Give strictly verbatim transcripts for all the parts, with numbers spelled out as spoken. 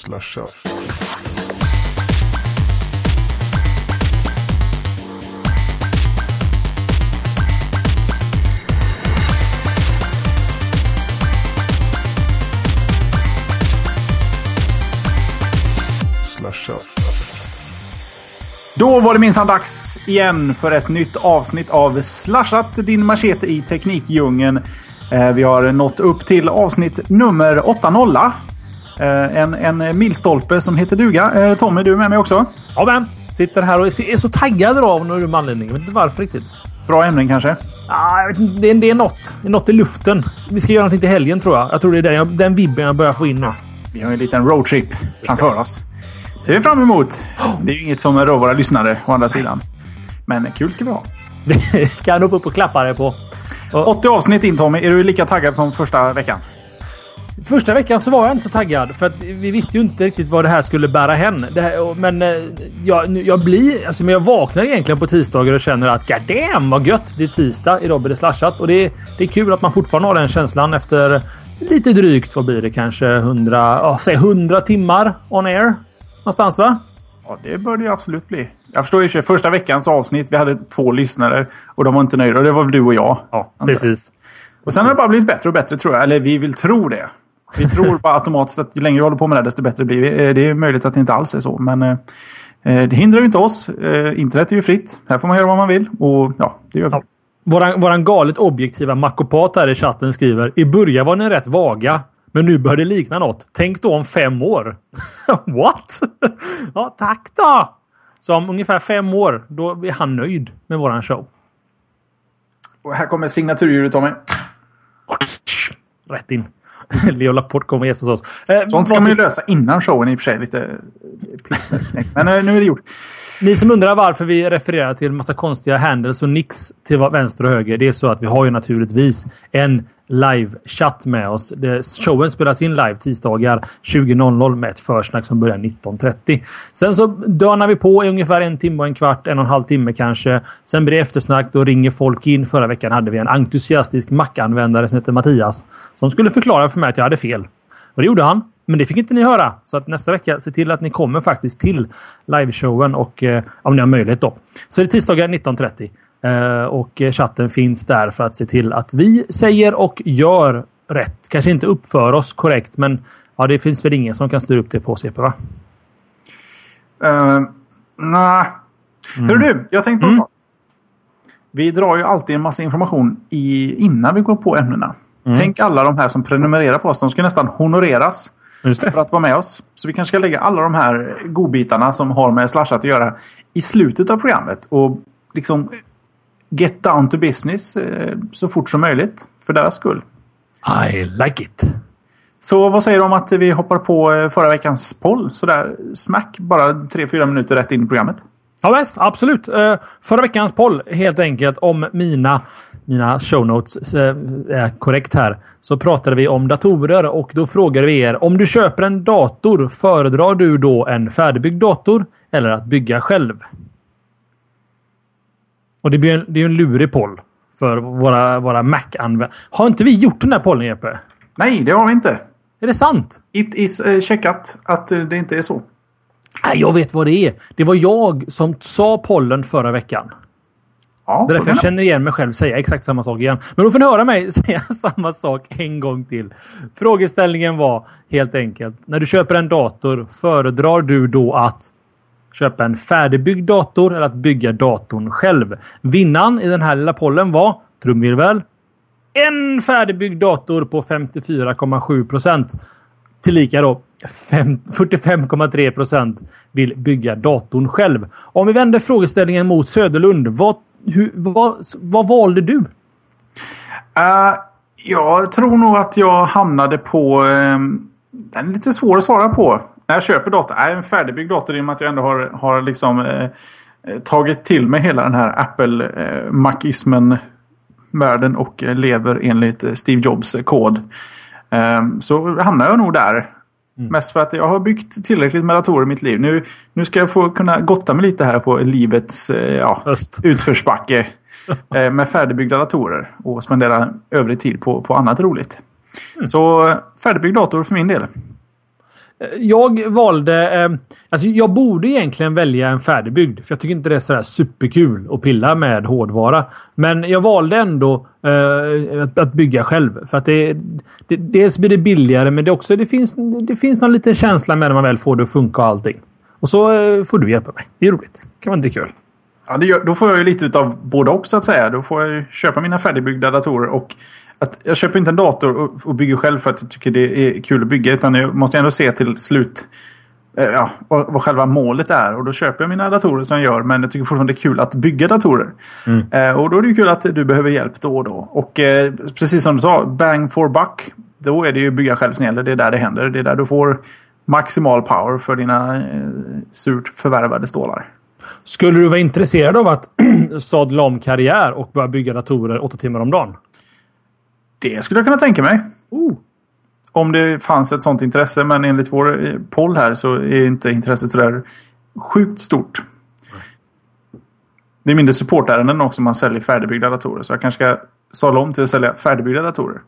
Slasha. Slasha. Då var det minsann dags igen för ett nytt avsnitt av Slashat, din machete i teknikdjungeln. Eh, vi har nått upp till avsnitt nummer åttio. Eh, en, en milstolpe som heter duga. Eh, Tommy, du är med mig också? Ja, men sitter här och är så taggad av någon anledning. Jag vet inte varför riktigt. Bra ämnen kanske? Ja, jag vet inte, det, är, det är något. Det är något i luften. Vi ska göra någonting till helgen, tror jag. Jag tror det är den, jag, den vibben jag börjar få in nu. Vi har en liten roadtrip framför oss. Ser vi fram emot. Det är ju inget som rör våra lyssnare å andra sidan. Men kul ska vi ha. Det kan upp, upp och klappa dig på. Och åttio avsnitt in, Tommy. Är du lika taggad som första veckan? första veckan så var jag inte så taggad. För att vi visste ju inte riktigt vad det här skulle bära hän. Det här, men jag, jag blir... Alltså, men jag vaknar egentligen på tisdagar och känner att god damn, vad gött. Det är tisdag. Idag blir det slashat. Och det är, det är kul att man fortfarande har den känslan efter lite drygt, vad blir det? Kanske hundra, oh, säg hundra timmar on air. Någonstans, va? Ja, det bör det ju absolut bli. Jag förstår ju, första veckans avsnitt, vi hade två lyssnare och de var inte nöjda. Och det var väl du och jag. Ja, precis. Och sen har det bara blivit bättre och bättre, tror jag. Eller vi vill tro det. Vi tror bara automatiskt att ju längre vi håller på med det, desto bättre blir vi. Det är möjligt att det inte alls är så. Men eh, det hindrar ju inte oss. Eh, internet är ju fritt. Här får man göra vad man vill. Och ja, det gör vi. Ja. Våran, våran galet objektiva makopat här i chatten skriver: i början var ni rätt vaga. Men nu bör det likna något. Tänk då om fem år. What? Ja, tack då. Så om ungefär fem år, då är han nöjd med våran show. Och här kommer signaturljudet, Tommy. Rätt in. Leo Laporte kommer gästa hos oss. Eh, Sånt ska man ju lösa innan showen, i och för sig. Lite pissnäck. Men eh, nu är det gjort. Ni som undrar varför vi refererar till en massa konstiga handles och nicks till vänster och höger. Det är så att vi har ju naturligtvis en live-chatt med oss. Det, showen spelas in live tisdagar tjugo noll noll med ett försnack som börjar nitton trettio. Sen så dönar vi på i ungefär en timme och en kvart, en och en halv timme kanske. Sen blir det eftersnack, då ringer folk in. Förra veckan hade vi en entusiastisk Mac-användare som heter Mattias som skulle förklara för mig att jag hade fel. Och det gjorde han. Men det fick inte ni höra. Så att nästa vecka, se till att ni kommer faktiskt till liveshowen. Och eh, om ni har möjlighet då. Så det är tisdagar nitton trettio. Eh, och chatten finns där för att se till att vi säger och gör rätt. Kanske inte uppför oss korrekt. Men ja, det finns väl ingen som kan styra upp det på C P, va? Uh, Nej. Mm. Hör du, jag tänkte på en mm. sak. Vi drar ju alltid en massa information i, innan vi går på ämnena. Mm. Tänk alla de här som prenumererar på oss. De ska nästan honoreras för att vara med oss. Så vi kanske ska lägga alla de här godbitarna som har med Slashat att göra i slutet av programmet. Och liksom get down to business eh, så fort som möjligt. För deras skull. I like it. Så vad säger du om att vi hoppar på eh, förra veckans poll? Så där smack, bara tre fyra minuter rätt in i programmet. Ja, visst, absolut. Uh, förra veckans poll, helt enkelt, om mina, mina show notes uh, är korrekt här. Så pratade vi om datorer och då frågade vi er: om du köper en dator, föredrar du då en färdigbyggd dator eller att bygga själv? Och det blir en, det är en lurig poll för våra, våra Mac-användare. Har inte vi gjort den här pollen, Jeppe? Nej, det har vi inte. Är det sant? It is uh, checkat att uh, det inte är så. Nej, jag vet vad det är. Det var jag som sa pollen förra veckan. Ja, det är därför jag känner igen mig själv säga exakt samma sak igen. Men då får ni höra mig säga samma sak en gång till. Frågeställningen var helt enkelt: när du köper en dator, föredrar du då att köpa en färdigbyggd dator eller att bygga datorn själv? Vinnaren i den här lilla pollen var, trumvirvel, en färdigbyggd dator på femtiofyra komma sju procent. Tillika då fyrtiofem komma tre procent vill bygga datorn själv. Om vi vänder frågeställningen mot Söderlund, vad, hur, vad, vad valde du? Uh, jag tror nog att jag hamnade på... Um, den är lite svår att svara på. När jag köper dator, är en färdigbyggd dator i och med att jag ändå har, har liksom, uh, tagit till mig hela den här Apple-macismen uh, världen och uh, lever enligt uh, Steve Jobs uh, kod. Um, så hamnar jag nog där. Mm. Mest för att jag har byggt tillräckligt med datorer i mitt liv. Nu, nu ska jag få kunna gotta mig lite här på livets eh, ja, utförsbacke eh, med färdigbyggda datorer och spendera övrig tid på, på annat roligt. Mm. Så färdigbyggd dator för min del. Jag valde... Eh, alltså jag borde egentligen välja en färdigbyggd. För jag tycker inte det är sådär superkul att pilla med hårdvara. Men jag valde ändå eh, att, att bygga själv. För att det, det... Dels blir det billigare, men det också... Det finns, det finns någon liten känsla med när man väl får det att funka och allting. Och så eh, får du hjälpa mig. Det är roligt. Det kan vara inte kul. Ja, det gör, då får jag ju lite utav både och så att säga. Då får jag ju köpa mina färdigbyggda datorer och att jag köper inte en dator och, och bygger själv för att jag tycker det är kul att bygga, utan jag måste ändå se till slut eh, ja, vad, vad själva målet är, och då köper jag mina datorer som jag gör, men jag tycker fortfarande det är kul att bygga datorer. Mm. Eh, och då är det ju kul att du behöver hjälp då och då. Och eh, precis som du sa, bang for buck, då är det ju bygga själv som gäller. Det är där det händer. Det är där du får maximal power för dina eh, surt förvärvade stålar. Skulle du vara intresserad av att sadla om karriär och börja bygga datorer åtta timmar om dagen? Det skulle jag kunna tänka mig. Oh. Om det fanns ett sånt intresse, men enligt vår poll här så är inte intresset så där sjukt stort. Nej. Det är mindre supportärenden också om man säljer färdigbyggda datorer, så jag kanske ska sadla om till att sälja färdigbyggda datorer.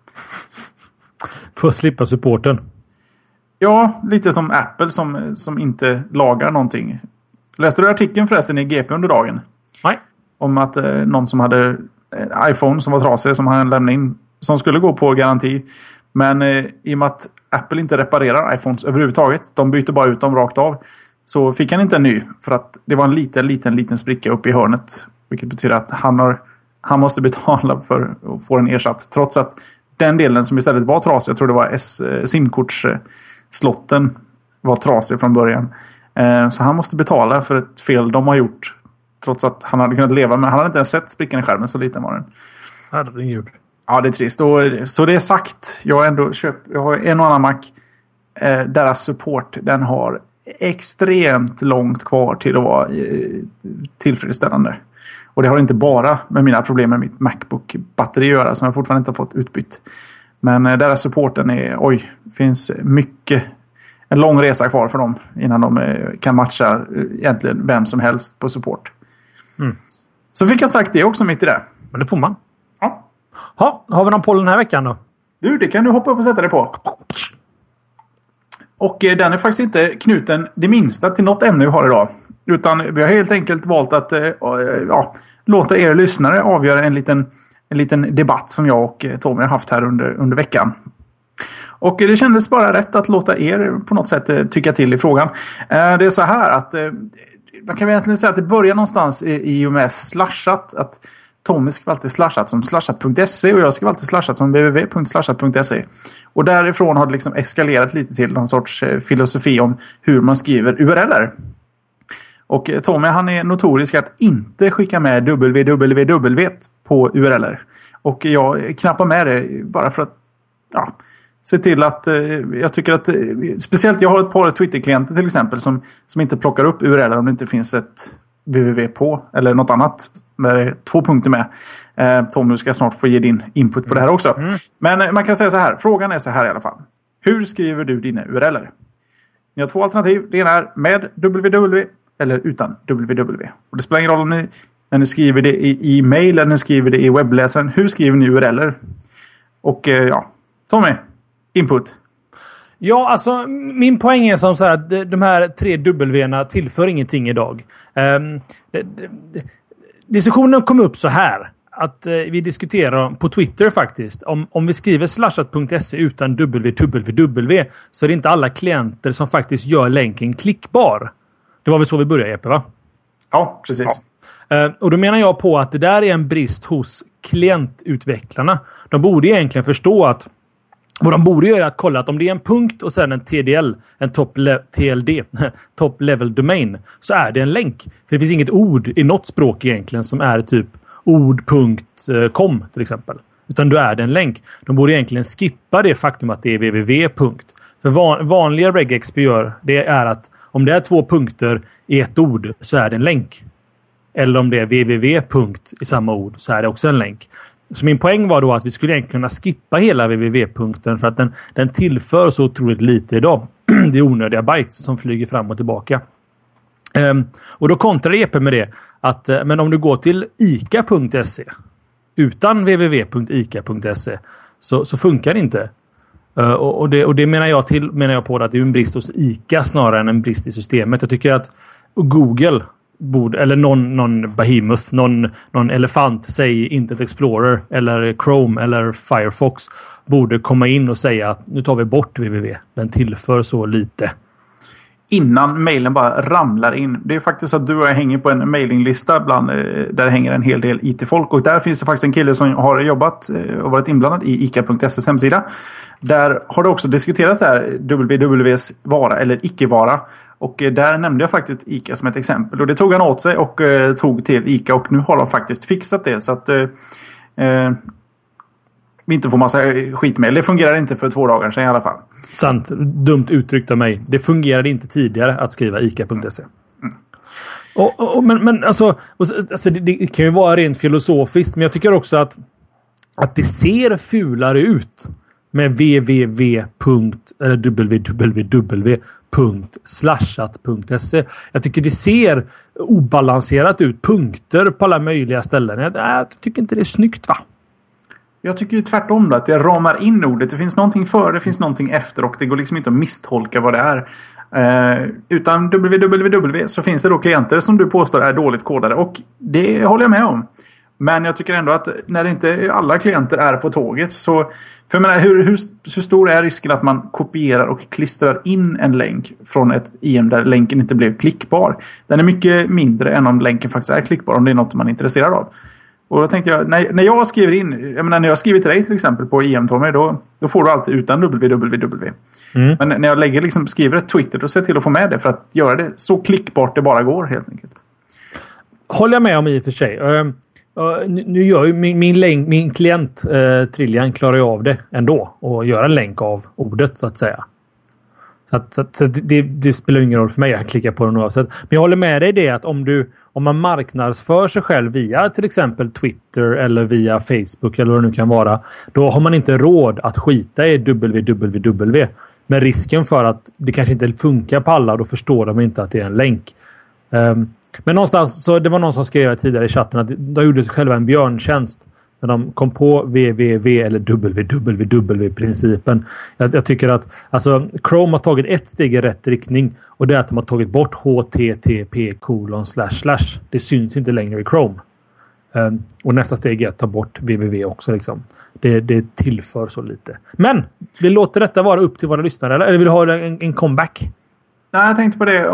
För att slippa supporten. Ja, lite som Apple som, som inte lagar någonting. Läste du artikeln förresten i G P under dagen? Nej. Om att eh, någon som hade en iPhone som var trasig, som han lämnade in, som skulle gå på garanti. Men eh, i och med att Apple inte reparerar iPhones överhuvudtaget, de byter bara ut dem rakt av, så fick han inte en ny. För att det var en liten, liten, liten spricka uppe i hörnet. Vilket betyder att han, har, han måste betala för att få den ersatt. Trots att den delen som istället var trasig, jag tror det var S, eh, SIM-kortsslotten var trasig från början. Eh, så han måste betala för ett fel de har gjort. Trots att han hade kunnat leva med. Han hade inte ens sett sprickan i skärmen, så liten var den. Herregud. Ja, det är trist. Och, så det är sagt. Jag har ändå köpt, jag har en och annan Mac. Eh, deras support, den har extremt långt kvar till att vara eh, tillfredsställande. Och det har inte bara med mina problem med mitt MacBook-batteri att göra, som jag fortfarande inte har fått utbytt. Men eh, deras supporten är, oj, finns mycket, en lång resa kvar för dem innan de eh, kan matcha eh, egentligen vem som helst på support. Mm. Så fick jag sagt det också mitt i det. Men det får man. Ja. Ha, har vi någon poll den här veckan då? Du, det kan du hoppa upp och sätta dig på. Och eh, den är faktiskt inte knuten det minsta till något ämne vi har idag. Utan vi har helt enkelt valt att eh, ja, låta er lyssnare avgöra en liten, en liten debatt som jag och eh, Tommy har haft här under, under veckan. Och eh, det kändes bara rätt att låta er på något sätt eh, tycka till i frågan. Eh, det är så här att eh, man kan egentligen säga att det börjar någonstans i, i och med slashat, att Tommy skrev alltid slashat som slashat punkt se och jag skrev alltid slashat som w w w punkt slashat punkt se. Och därifrån har det liksom eskalerat lite till någon sorts eh, filosofi om hur man skriver U R L-er. Och eh, Tommy, han är notorisk att inte skicka med www på U R L-er. Och jag knappar med det bara för att ja, se till att eh, jag tycker att eh, speciellt jag har ett par Twitter-klienter till exempel som, som inte plockar upp U R L om det inte finns ett www på eller något annat med det är två punkter med. Eh, Tom, du ska snart få ge din input på det här också. Mm. Men eh, man kan säga så här, frågan är så här i alla fall. Hur skriver du dina U R L-er? Ni har två alternativ. Det ena är med www eller utan www. Och det spelar ingen roll om ni när ni skriver det i e-mail eller när ni skriver det i webbläsaren. Hur skriver ni U R L-er? Och eh, ja, Tommy, input. Ja, alltså min poäng är som så här att de här tre W-erna tillför ingenting idag. Um, det, det, det, diskussionen kom upp så här. Att eh, vi diskuterar på Twitter faktiskt. Om, om vi skriver slashat punkt se utan www så är det inte alla klienter som faktiskt gör länken klickbar. Det var väl så vi började, Jeppe, va? Ja, precis. Ja. Uh, och då menar jag på att det där är en brist hos klientutvecklarna. De borde egentligen förstå att vad de borde göra är att kolla att om det är en punkt och sen en T D L, en top le- T L D, top level domain, så är det en länk. För det finns inget ord i något språk egentligen som är typ ord punkt com till exempel. Utan då är det en länk. De borde egentligen skippa det faktum att det är www. För van- vanliga regex gör det är att om det är två punkter i ett ord så är det en länk. Eller om det är www. i samma ord så är det också en länk. Så min poäng var då att vi skulle egentligen kunna skippa hela www-punkten för att den, den tillför så otroligt lite idag. Det är onödiga bytes som flyger fram och tillbaka. Um, och då kontrar E P med det att uh, men om du går till ica punkt se utan www punkt ica punkt se så, så funkar det inte. Uh, och, och, det, och det menar jag till menar jag på att det är en brist hos ICA snarare än en brist i systemet. Jag tycker att Google borde, eller någon, någon behemoth, någon, någon elefant, säg Internet Explorer eller Chrome eller Firefox, borde komma in och säga att nu tar vi bort www. Den tillför så lite. Innan mejlen bara ramlar in. Det är faktiskt så att du och jag hänger på en mailinglista bland, där det hänger en hel del I T-folk. Och där finns det faktiskt en kille som har jobbat och varit inblandad i ica punkt ses hemsida. Där har det också diskuterats där W W V:s vara eller icke-vara. Och där nämnde jag faktiskt ICA som ett exempel. Och det tog han åt sig och eh, tog till ICA. Och nu har de faktiskt fixat det. Så att eh, vi inte får massa skitmail. Det fungerar inte för två dagar sedan i alla fall. Sant. Dumt uttryckt av mig. Det fungerade inte tidigare att skriva ica punkt se. Mm. Och, och, men, men alltså, och, alltså det, det kan ju vara rent filosofiskt. Men jag tycker också att, att det ser fulare ut med www. eller www. slashat.se. Jag tycker det ser obalanserat ut. Punkter på alla möjliga ställen. Jag, jag tycker inte det är snyggt, va? Jag tycker ju tvärtom då, att det ramar in ordet. Det finns någonting före, det finns någonting efter och det går liksom inte att misstolka vad det är. Eh, utan www så finns det då klienter som du påstår är dåligt kodade och det håller jag med om. Men jag tycker ändå att när inte alla klienter är på tåget så... För jag menar, hur, hur, hur stor är risken att man kopierar och klistrar in en länk från ett I M där länken inte blev klickbar? Den är mycket mindre än om länken faktiskt är klickbar, om det är något man är intresserad av. Och då tänkte jag, när, när jag skriver in, jag menar när jag skriver till dig till exempel på I M Tommy, då, då får du alltid utan www. Mm. Men när jag lägger liksom, skriver ett Twitter, då ser jag till att få med det för att göra det så klickbart det bara går helt enkelt. Håller jag med om i och för sig. Uh, uh, nu gör ju min, min, länk, min klient uh, Trillian klarar ju av det ändå och gör en länk av ordet så att säga. Så, att, så, att, så det, det spelar ingen roll för mig att klicka på den oavsett. Men jag håller med dig i det att om du Om man marknadsför sig själv via till exempel Twitter eller via Facebook eller vad det nu kan vara, då har man inte råd att skita i www. Med risken för att det kanske inte funkar på alla, då förstår de inte att det är en länk. Um, men någonstans, så det var någon som skrev tidigare i chatten att de gjorde sig själva en björntjänst när de kom på www eller www-principen. Jag, jag tycker att alltså, Chrome har tagit ett steg i rätt riktning och det är att de har tagit bort http kolon slash slash. Det syns inte längre i Chrome. Um, och nästa steg är att ta bort www också. Liksom. Det, det tillför så lite. Men vi låter detta vara upp till våra lyssnare. Eller, eller vill du ha en, en comeback? Nej, jag tänkte på det.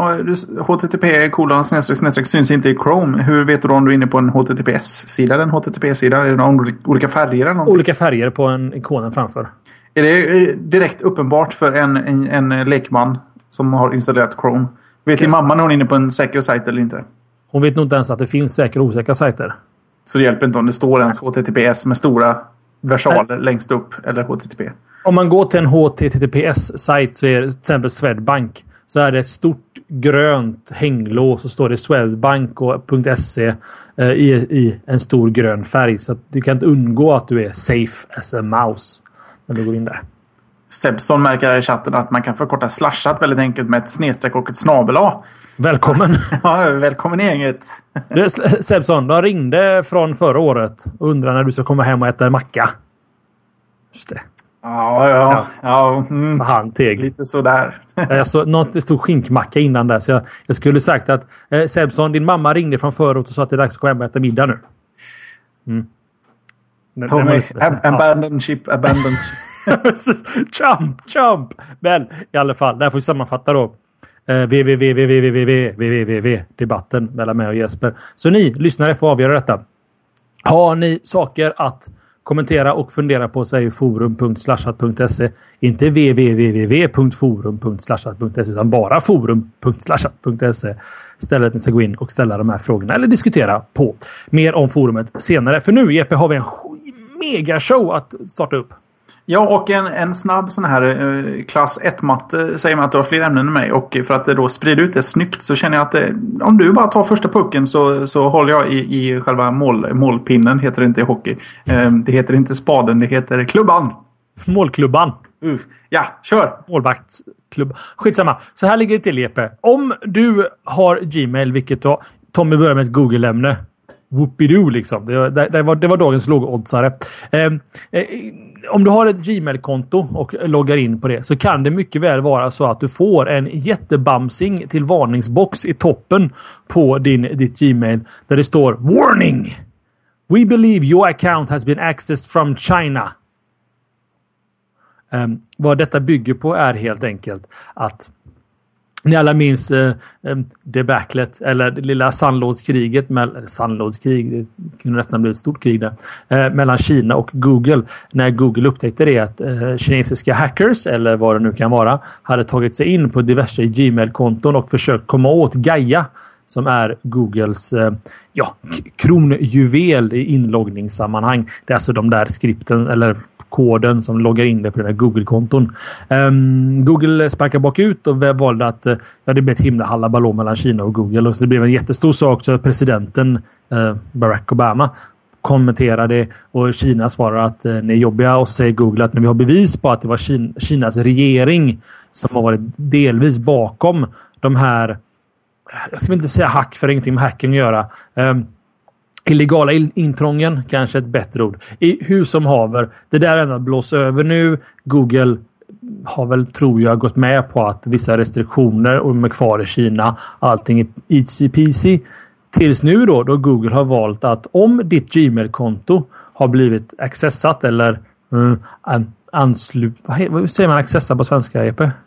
http kolon snedstreck snedstreck syns inte i Chrome. Hur vet du då om du är inne på en H T T P S-sida eller en H T T P-sida? Är det några olika färger eller någonting? Olika färger på en ikonen framför. Är det direkt uppenbart för en, en, en lekman som har installerat Chrome? Vet din mamma när hon är inne på en säker sajt eller inte? Hon vet nog inte ens att det finns säkra och osäkra sajter. Så det hjälper inte om det står ens H T T P S med stora versaler Nej. längst upp eller H T T P. Om man går till en H T T P S-sajt så är det till exempel Swedbank. Så är det ett stort grönt hänglås så står det Swedbank och .se eh, i, i en stor grön färg. Så att du kan inte undgå att du är safe as a mouse när du går in där. Sebson märker här i chatten att man kan förkorta slashat väldigt enkelt med ett snedstreck och ett snabel A. Välkommen! Ja, välkommen i gänget. Sebson, de ringde från förra året och undrar när du ska komma hem och äta en macka. Just det. Ja, ja. ja. ja mm. Så han teg. Lite sådär. Jag så, något, det stod skinkmacka innan där. Så jag, jag skulle sagt att eh, Sebson, din mamma ringde från förut och sa att det är dags att komma hem och äta middag nu. Mm. Tommy, ab- abandon ship, abandon ship. Jump, jump. Men i alla fall, där får vi sammanfatta då. Eh, www-debatten mellan mig och Jesper. Så ni, lyssnare, får avgöra detta. Har ni saker att kommentera och fundera på, så är forum punkt slashat punkt se. Inte www punkt forum punkt slashat punkt se utan bara forum punkt slashat punkt se. Istället ni ska gå in och ställa de här frågorna eller diskutera på. Mer om forumet senare. För nu, Jeppe, har vi en megashow att starta upp. Ja, och en, en snabb sån här eh, klass ett-matte säger man att du har fler ämnen än mig. Och för att det då sprider ut det snyggt så känner jag att det, om du bara tar första pucken så, så håller jag i, i själva mål, målpinnen. Heter det inte i hockey. Eh, det heter inte spaden, det heter klubban. Målklubban. Uh, ja, kör! Målvaktsklubb. Skitsamma. Så här ligger det till, Jeppe. Om du har Gmail, vilket då Tommy börjar med ett Google-ämne. whoopidoo liksom. Det, det, det, var, det var dagens lågoddsare. Eh, eh, om du har ett Gmail-konto och loggar in på det så kan det mycket väl vara så att du får en jättebamsing till varningsbox i toppen på din, ditt Gmail där det står Warning! We believe your account has been accessed from China. Um, vad detta bygger på är helt enkelt att ni alla minns uh, um, debaclet eller det lilla sandlådskriget med, sandlådskrig, det kunde nästan bli ett stort krig där, uh, mellan Kina och Google när Google upptäckte det att uh, kinesiska hackers eller vad det nu kan vara hade tagit sig in på diverse Gmail-konton och försökt komma åt Gaia som är Googles uh, ja, kronjuvel i inloggningssammanhang. Det är alltså de där skripten eller koden som loggar in det på den här Google-konton. Um, Google sparkar bakut och valde att ja, det blev ett himla hallaballå mellan Kina och Google och så det blev en jättestor sak så presidenten uh, Barack Obama kommenterade och Kina svarar att uh, ni är jobbiga och säger Google att när vi har bevis på att det var Kina, Kinas regering som har varit delvis bakom de här, jag ska inte säga hack för ingenting med hacking att göra, um, illegala intrången, kanske ett bättre ord. I hus som haver. Det där ändå blås över nu. Google har väl, tror jag, gått med på att vissa restriktioner och med kvar i Kina. Allting är easy peasy. Tills nu då, då Google har valt att om ditt Gmail-konto har blivit accessat eller uh, anslut... Vad, vad säger man accessa på svenska, E P? Uh,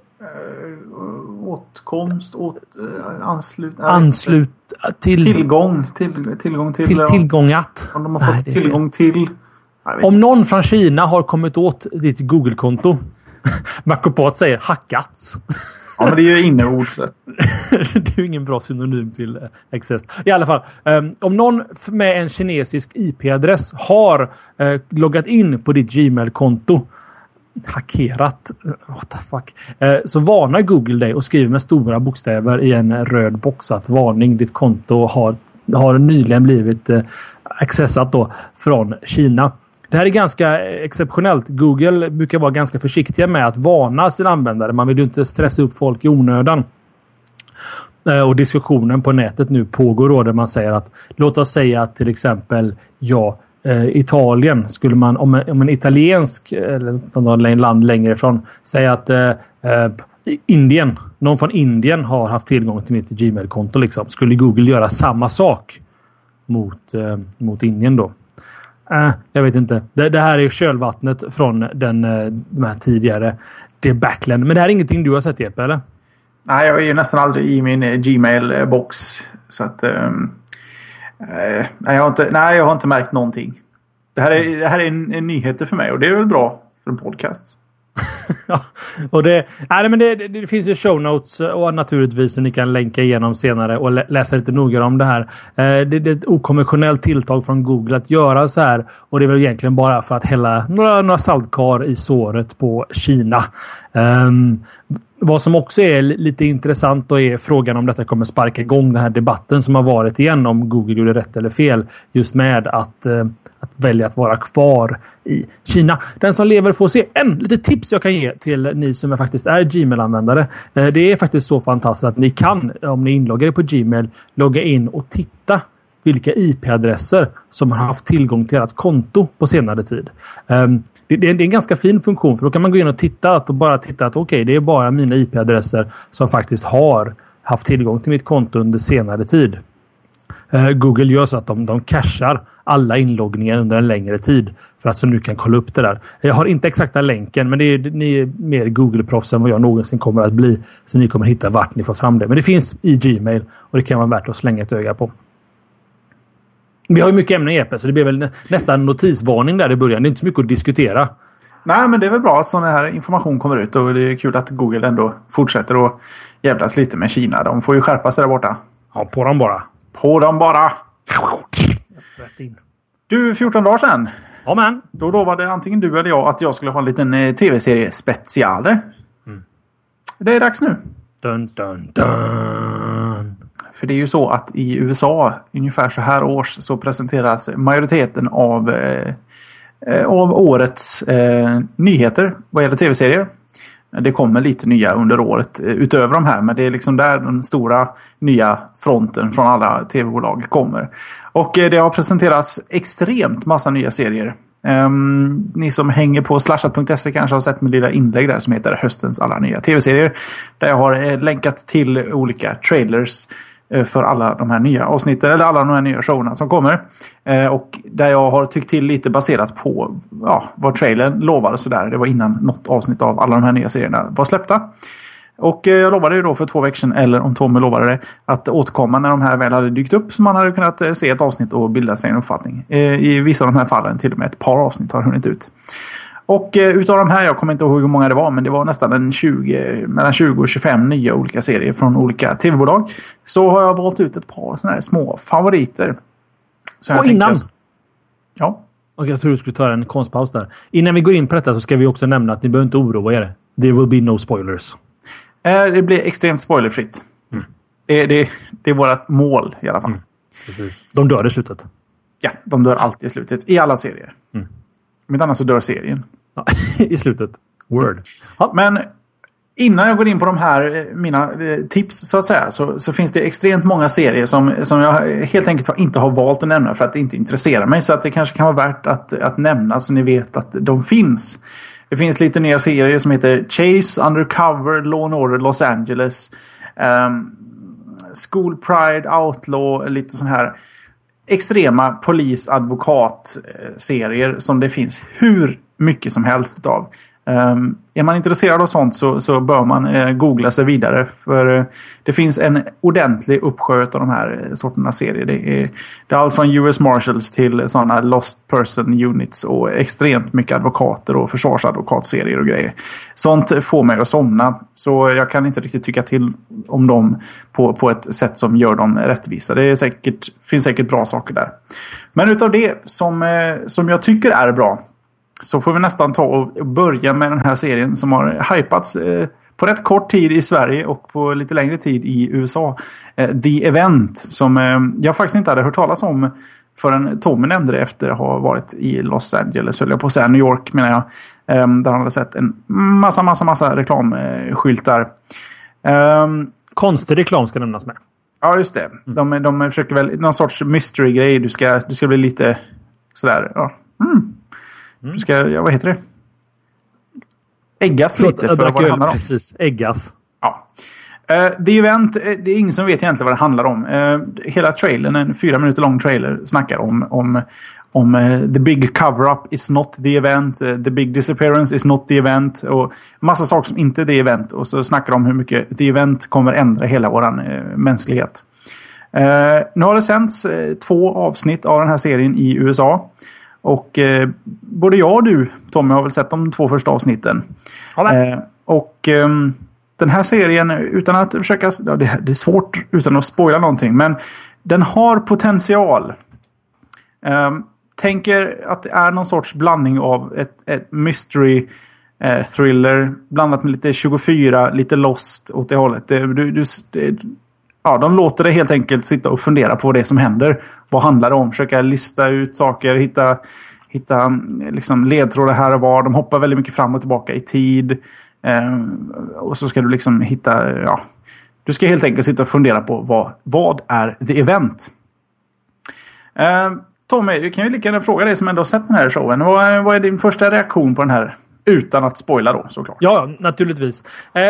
åtkomst, åt, uh, anslut... Anslut... Till, tillgång till, tillgång till, till tillgångat. Om de har fått Nej, tillgång till om någon från Kina har kommit åt ditt Google-konto Makopat säger hackats. Ja, men det är ju inneord så. Det är ju ingen bra synonym till uh, access. I alla fall, um, om någon med en kinesisk I P-adress har uh, loggat in på ditt Gmail-konto hackerat, what the fuck, eh, så varnar Google dig och skriver med stora bokstäver i en röd box att varning, ditt konto har, har nyligen blivit eh, accessat då från Kina. Det här är ganska exceptionellt. Google brukar vara ganska försiktiga med att varna sina användare. Man vill ju inte stressa upp folk i onödan. Eh, och diskussionen på nätet nu pågår då där man säger att låt oss säga att till exempel ja Uh, Italien skulle man om en, om en italiensk eller något land längre ifrån säga att uh, uh, Indien, någon från Indien har haft tillgång till mitt Gmail-konto liksom, skulle Google göra samma sak mot, uh, mot Indien då. Uh, jag vet inte. Det, det här är kölvattnet från den uh, de här tidigare debaclen. Men det här är ingenting du har sett, Jeppe, eller? Nej, jag är ju nästan aldrig i min Gmail-box så att um... Nej jag, har inte, nej, jag har inte märkt någonting. Det här är, det här är en, en nyheter för mig och det är väl bra för en podcast. Ja, och det, nej, men det, det, det finns ju show notes och naturligtvis ni kan länka igenom senare och lä, läsa lite noga om det här. Eh, det, det är ett okonventionellt tilltag från Google att göra så här och det är väl egentligen bara för att hälla några, några saltkar i såret på Kina. Um, Vad som också är lite intressant då är frågan om detta kommer sparka igång den här debatten som har varit igen om Google gjorde rätt eller fel just med att, eh, att välja att vara kvar i Kina. Den som lever får se. En lite tips jag kan ge till ni som är faktiskt är Gmail-användare. Eh, det är faktiskt så fantastiskt att ni kan, om ni inloggar er på Gmail, logga in och titta vilka I P-adresser som har haft tillgång till ert konto på senare tid. Um, det, det, är, det är en ganska fin funktion för då kan man gå in och titta att och bara titta att okej, okay, det är bara mina I P-adresser som faktiskt har haft tillgång till mitt konto under senare tid. Uh, Google gör så att de, de cachar alla inloggningar under en längre tid för att så nu kan kolla upp det där. Jag har inte exakta länken men det är, ni är mer Google-proffs än vad jag någonsin kommer att bli så ni kommer hitta vart ni får fram det. Men det finns i Gmail och det kan vara värt att slänga ett öga på. Vi har ju mycket ämnen i E P så det blir väl nästan notisvarning där i början. Det är inte så mycket att diskutera. Nej, men det är väl bra att sån här information kommer ut och det är kul att Google ändå fortsätter att jävlas lite med Kina. De får ju skärpa sig där borta. Ja, på dem bara. På dem bara. Du, fjorton dagar sedan. Ja, men. Då lovade antingen du eller jag att jag skulle ha en liten eh, tv-serie specialer. Mm. Det är dags nu. Dun, dun, dun. För det är ju så att i U S A ungefär så här års så presenteras majoriteten av, eh, av årets eh, nyheter vad gäller tv-serier. Det kommer lite nya under året utöver de här men det är liksom där den stora nya fronten från alla tv-bolag kommer. Och det har presenterats extremt massa nya serier. Um, ni som hänger på slashat punkt se kanske har sett min lilla inlägg där som heter höstens alla nya tv-serier. Där jag har eh, länkat till olika trailers eh, för alla de här nya avsnitten eller alla de här nya showerna som kommer. Eh, och där jag har tyckt till lite baserat på ja, vad trailern lovar och sådär. Det var innan något avsnitt av alla de här nya serierna var släppta. Och eh, jag lovade ju då för två veckor sedan, eller om Tommy lovade det, att återkomma när de här väl hade dykt upp så man hade kunnat eh, se ett avsnitt och bilda sig en uppfattning. Eh, I vissa av de här fallen till och med ett par avsnitt har hunnit ut. Och eh, utav de här, jag kommer inte ihåg hur många det var, men det var nästan en tjugo, mellan tjugo och tjugofem nya olika serier från olika tv-bolag. Så har jag valt ut ett par sådana här små favoriter. Så och innan... Jag... Ja. Och jag tror du skulle ta en konstpaus där. Innan vi går in på detta så ska vi också nämna att ni behöver inte oroa er. There will be no spoilers. Det blir extremt spoilerfritt. Mm. Det, det, det är vårt mål i alla fall. Mm. Precis. De dör i slutet. Ja, de dör alltid i slutet. I alla serier. Mm. Men annars så dör serien. Ja, i slutet. Word. Ja. Men innan jag går in på de här mina tips så att säga så, så finns det extremt många serier som, som jag helt enkelt inte har valt att nämna för att det inte intresserar mig. Så att det kanske kan vara värt att, att nämna så ni vet att de finns. Det finns lite nya serier som heter Chase, Undercover, Law and Order, Los Angeles, um, School Pride, Outlaw, lite sån här extrema polisadvokat-serier som det finns hur mycket som helst av. Um, är man intresserad av sånt så, så bör man uh, googla sig vidare för uh, det finns en ordentlig uppsjö av de här uh, sorterna serier. Det är, det är allt från U S Marshals till sådana Lost Person Units och extremt mycket advokater och försvarsadvokatserier och grejer. Sånt får mig att somna så jag kan inte riktigt tycka till om dem på, på ett sätt som gör dem rättvisa. Det är säkert, finns säkert bra saker där. Men utav det som, uh, som jag tycker är bra så får vi nästan ta och börja med den här serien som har hypats eh, på rätt kort tid i Sverige och på lite längre tid i U S A. Eh, The Event som eh, jag faktiskt inte hade hört talas om förrän Tommy nämnde det efter att ha varit i Los Angeles, höll jag på att säga, New York menar jag. Eh, där han hade sett en massa, massa, massa reklamskyltar. Eh, Konstig reklam ska nämnas med. Ja, just det. De, de försöker väl någon sorts mystery-grej. Du ska, du ska bli lite sådär, ja. Mm. Du ska, ja, vad heter det? Äggas lite för vad det handlar om. Precis, äggas. Ja. Uh, The Event, det är ingen som vet egentligen vad det handlar om. Uh, hela trailern, en fyra minuter lång trailer, snackar om, om, om uh, the big cover-up is not the event, uh, the big disappearance is not the event och massa saker som inte är the event. Och så snackar de om hur mycket the event kommer ändra hela våran uh, mänsklighet. Uh, nu har det sänds uh, två avsnitt av den här serien i U S A. Och eh, både jag och du, Tommy, har väl sett de två första avsnitten. Ja, eh, och eh, den här serien, utan att försöka... Ja, det, det är svårt utan att spoila någonting. Men den har potential. Eh, tänker att det är någon sorts blandning av ett, ett mystery eh, thriller blandat med lite tjugofyra, lite Lost åt det hållet. Det, du, du, det, ja, de låter det helt enkelt sitta och fundera på det som händer. Vad handlar det om? Försöka lista ut saker, hitta, hitta liksom ledtrådar här och var. De hoppar väldigt mycket fram och tillbaka i tid. Eh, och så ska du liksom hitta... Ja, du ska helt enkelt sitta och fundera på vad, vad är the event? Eh, Tommy, du kan ju lika gärna fråga dig som ändå har sett den här showen. Vad, vad är din första reaktion på den här? Utan att spoila då, såklart. Ja, naturligtvis. Eh,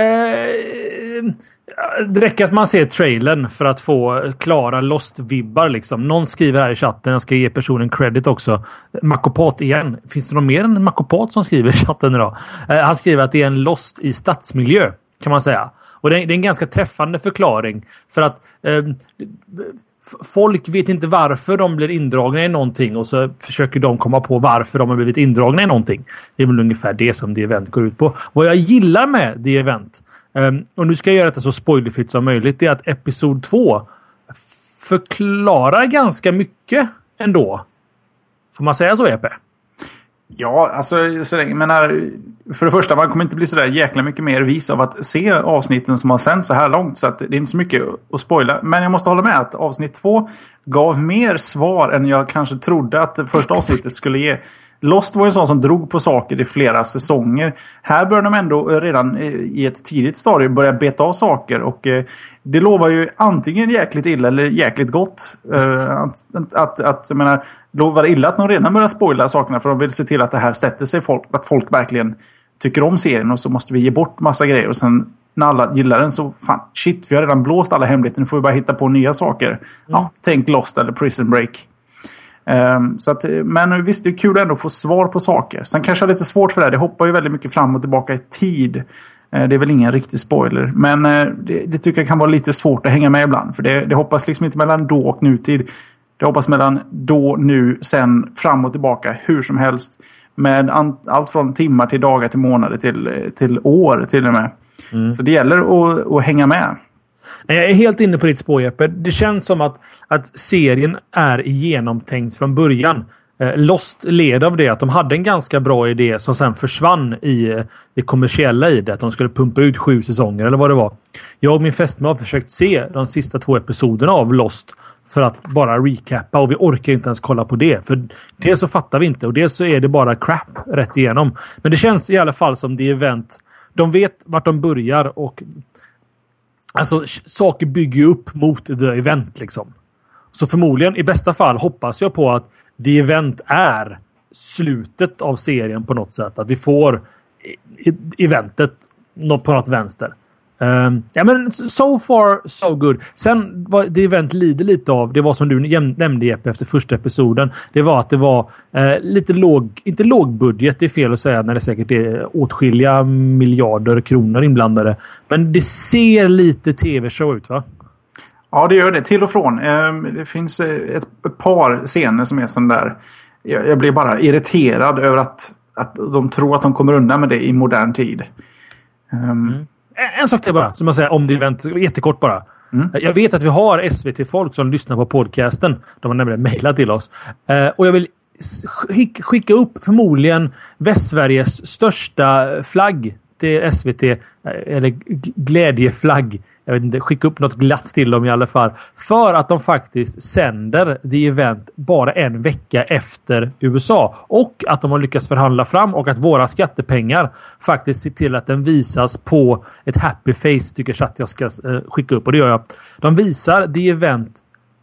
det räcker att man ser trailern för att få klara Lost-vibbar. Liksom. Någon skriver här i chatten, jag ska ge personen credit också. Makopot igen. Finns det någon mer än Makopot som skriver i chatten idag? Eh, han skriver att det är en Lost i stadsmiljö, kan man säga. Och det är, det är en ganska träffande förklaring. För att... Eh, folk vet inte varför de blir indragna i någonting och så försöker de komma på varför de har blivit indragna i någonting. Det är väl ungefär det som The Event går ut på. Vad jag gillar med The Event, um, och nu ska jag göra det så spoilerfritt som möjligt, det är att episod två förklarar ganska mycket ändå. Får man säga så, E P? Ja, alltså så länge, menar, för det första, man kommer inte bli så där jäkla mycket mer vis av att se avsnitten som har sänts så här långt, så att det är inte så mycket att spoila. Men jag måste hålla med att avsnitt två gav mer svar än jag kanske trodde att det första avsnittet skulle ge. Lost var en sån som drog på saker i flera säsonger. Här börjar de ändå redan i ett tidigt stadium börja beta av saker. Och eh, det lovar ju antingen jäkligt illa eller jäkligt gott. Eh, att, att, att, jag menar, lovar illa att de redan börjar spoila sakerna. För de vill se till att det här sätter sig folk. Att folk verkligen tycker om serien. Och så måste vi ge bort massa grejer. Och sen när alla gillar den så fan, shit, vi har redan blåst alla hemligheter. Nu får vi bara hitta på nya saker. Mm. Ja, tänk Lost eller Prison Break. Um, så att, men visst, det är kul ändå att få svar på saker. Sen kanske jag har lite svårt för det här. Det hoppar ju väldigt mycket fram och tillbaka i tid. uh, Det är väl ingen riktig spoiler. Men uh, det, det tycker jag kan vara lite svårt att hänga med ibland. För det, det hoppas liksom inte mellan då och nutid. Det hoppas mellan då, nu, sen, fram och tillbaka. Hur som helst. Med an, allt från timmar till dagar till månader till, till år till och med. Mm. Så det gäller att, att hänga med. Jag är helt inne på ditt spår, Jeppe. Det känns som att, att serien är genomtänkt från början. Eh, Lost led av det att de hade en ganska bra idé som sen försvann i det kommersiella i det. Att de skulle pumpa ut sju säsonger eller vad det var. Jag och min fästmö har försökt se de sista två episoderna av Lost för att bara recappa och vi orkar inte ens kolla på det. För det så fattar vi inte och det så är det bara crap rätt igenom. Men det känns i alla fall som det event. De vet vart de börjar och alltså, saker bygger upp mot the event liksom. Så förmodligen, i bästa fall, hoppas jag på att the event är slutet av serien på något sätt. Att vi får eventet på något vänster. Um, ja men so far so good. Sen var det event lider lite av, det var som du nämnde Jeppe efter första episoden, det var att det var uh, lite låg, inte låg budget, det är fel att säga när det säkert är åtskilliga miljarder kronor inblandade, men det ser lite tv-show ut, va? Ja, det gör det, till och från. Um, det finns ett, ett par scener som är sån där, jag, jag blir bara irriterad över att, att de tror att de kommer undan med det i modern tid. Um, mm. En sak till bara, som jag säger om det event, jättekort bara. Mm. Jag vet att vi har S V T-folk som lyssnar på podcasten. De har nämligen mejlat till oss. Uh, och jag vill skick, skicka upp förmodligen Västsveriges största flagg till S V T. Eller glädjeflagg. Jag vet inte, skicka upp något glatt till dem i alla fall. För att de faktiskt sänder the event bara en vecka efter U S A. Och att de har lyckats förhandla fram och att våra skattepengar faktiskt ser till att den visas på ett happy face, tycker jag att jag ska eh, skicka upp. Och det gör jag. De visar the event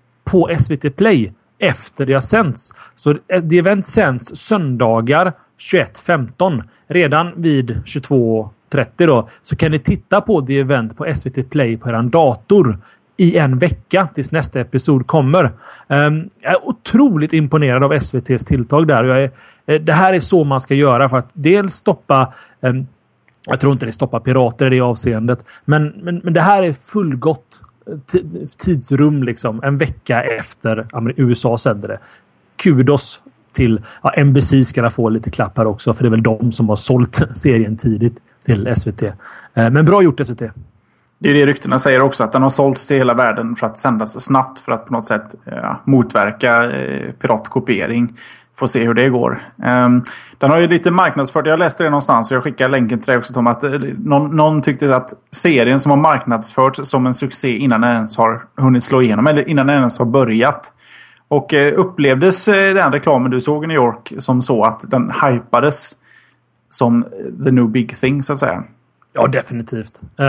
på S V T Play efter det har sänds. Så the event sänds söndagar tjugoett femton. Redan vid tjugotvå trettio då, så kan ni titta på det event på S V T Play på er dator i en vecka tills nästa episod kommer. Um, jag är otroligt imponerad av S V T:s tilltag där. Jag är, det här är så man ska göra för att dels stoppa um, jag tror inte det stoppar pirater i det avseendet, men, men, men det här är fullgott t- tidsrum liksom, en vecka efter U S A sänder det. Kudos till ja, N B C ska få lite klapp här också, för det är väl de som har sålt serien tidigt till S V T. Eh, men bra gjort S V T. Det är det ryktena säger också, att den har sålts till hela världen för att sändas snabbt för att på något sätt ja, motverka eh, piratkopiering. Får se hur det går. Um, den har ju lite marknadsfört, jag läste det någonstans och jag skickar länken till dig också Tom, att eh, någon, någon tyckte att serien som har marknadsförts som en succé innan den ens har hunnit slå igenom eller innan den ens har börjat. Och eh, upplevdes eh, den reklamen du såg i New York som så att den hypades som the new big thing så att säga? Ja, definitivt. Uh,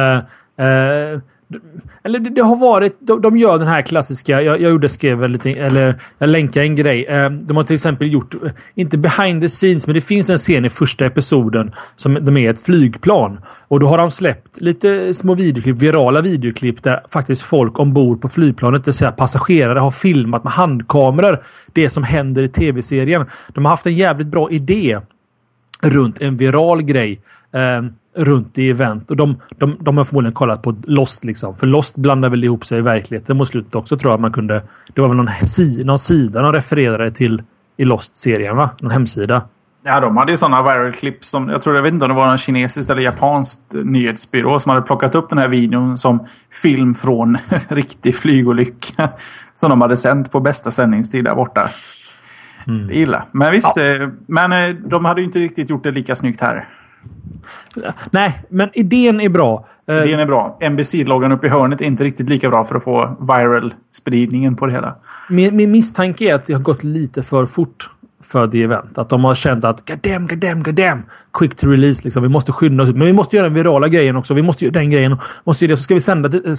uh, eller det, det har varit, de, de gör den här klassiska, jag, jag gjorde skrev lite, eller jag länkade en grej. Uh, de har till exempel gjort, inte behind the scenes, men det finns en scen i första episoden som de är ett flygplan. Och då har de släppt lite små videoklipp, virala videoklipp där faktiskt folk ombord på flygplanet, det vill säga passagerare, har filmat med handkameror det som händer i tv-serien. De har haft en jävligt bra idé runt en viral grej eh, runt i event. Och de, de, de har förmodligen kollat på Lost liksom. För Lost blandar väl ihop sig i verkligheten mot slutet också, tror jag man kunde. Det var väl någon, si, någon sida de refererade till i Lost-serien, va? Någon hemsida. Ja, de hade ju sådana viral-klipp som, jag tror, jag vet inte om det var en kinesisk eller japansk nyhetsbyrå som hade plockat upp den här videon som film från riktig flygolycka som de hade sänt på bästa sändningstid där borta. Mm. Det är illa. Men visst, ja. Men de hade ju inte riktigt gjort det lika snyggt här. Nej, men idén är bra. Den är bra. N B C-loggan uppe i hörnet är inte riktigt lika bra för att få viral-spridningen på det hela. Min, min misstanke är att det har gått lite för fort för det event. Att de har känt att goddamn, goddamn, goddamn. Quick to release liksom. Vi måste skynda oss ut. Men vi måste göra den virala grejen också. Vi måste göra den grejen. Måste göra det. Så ska vi sända till,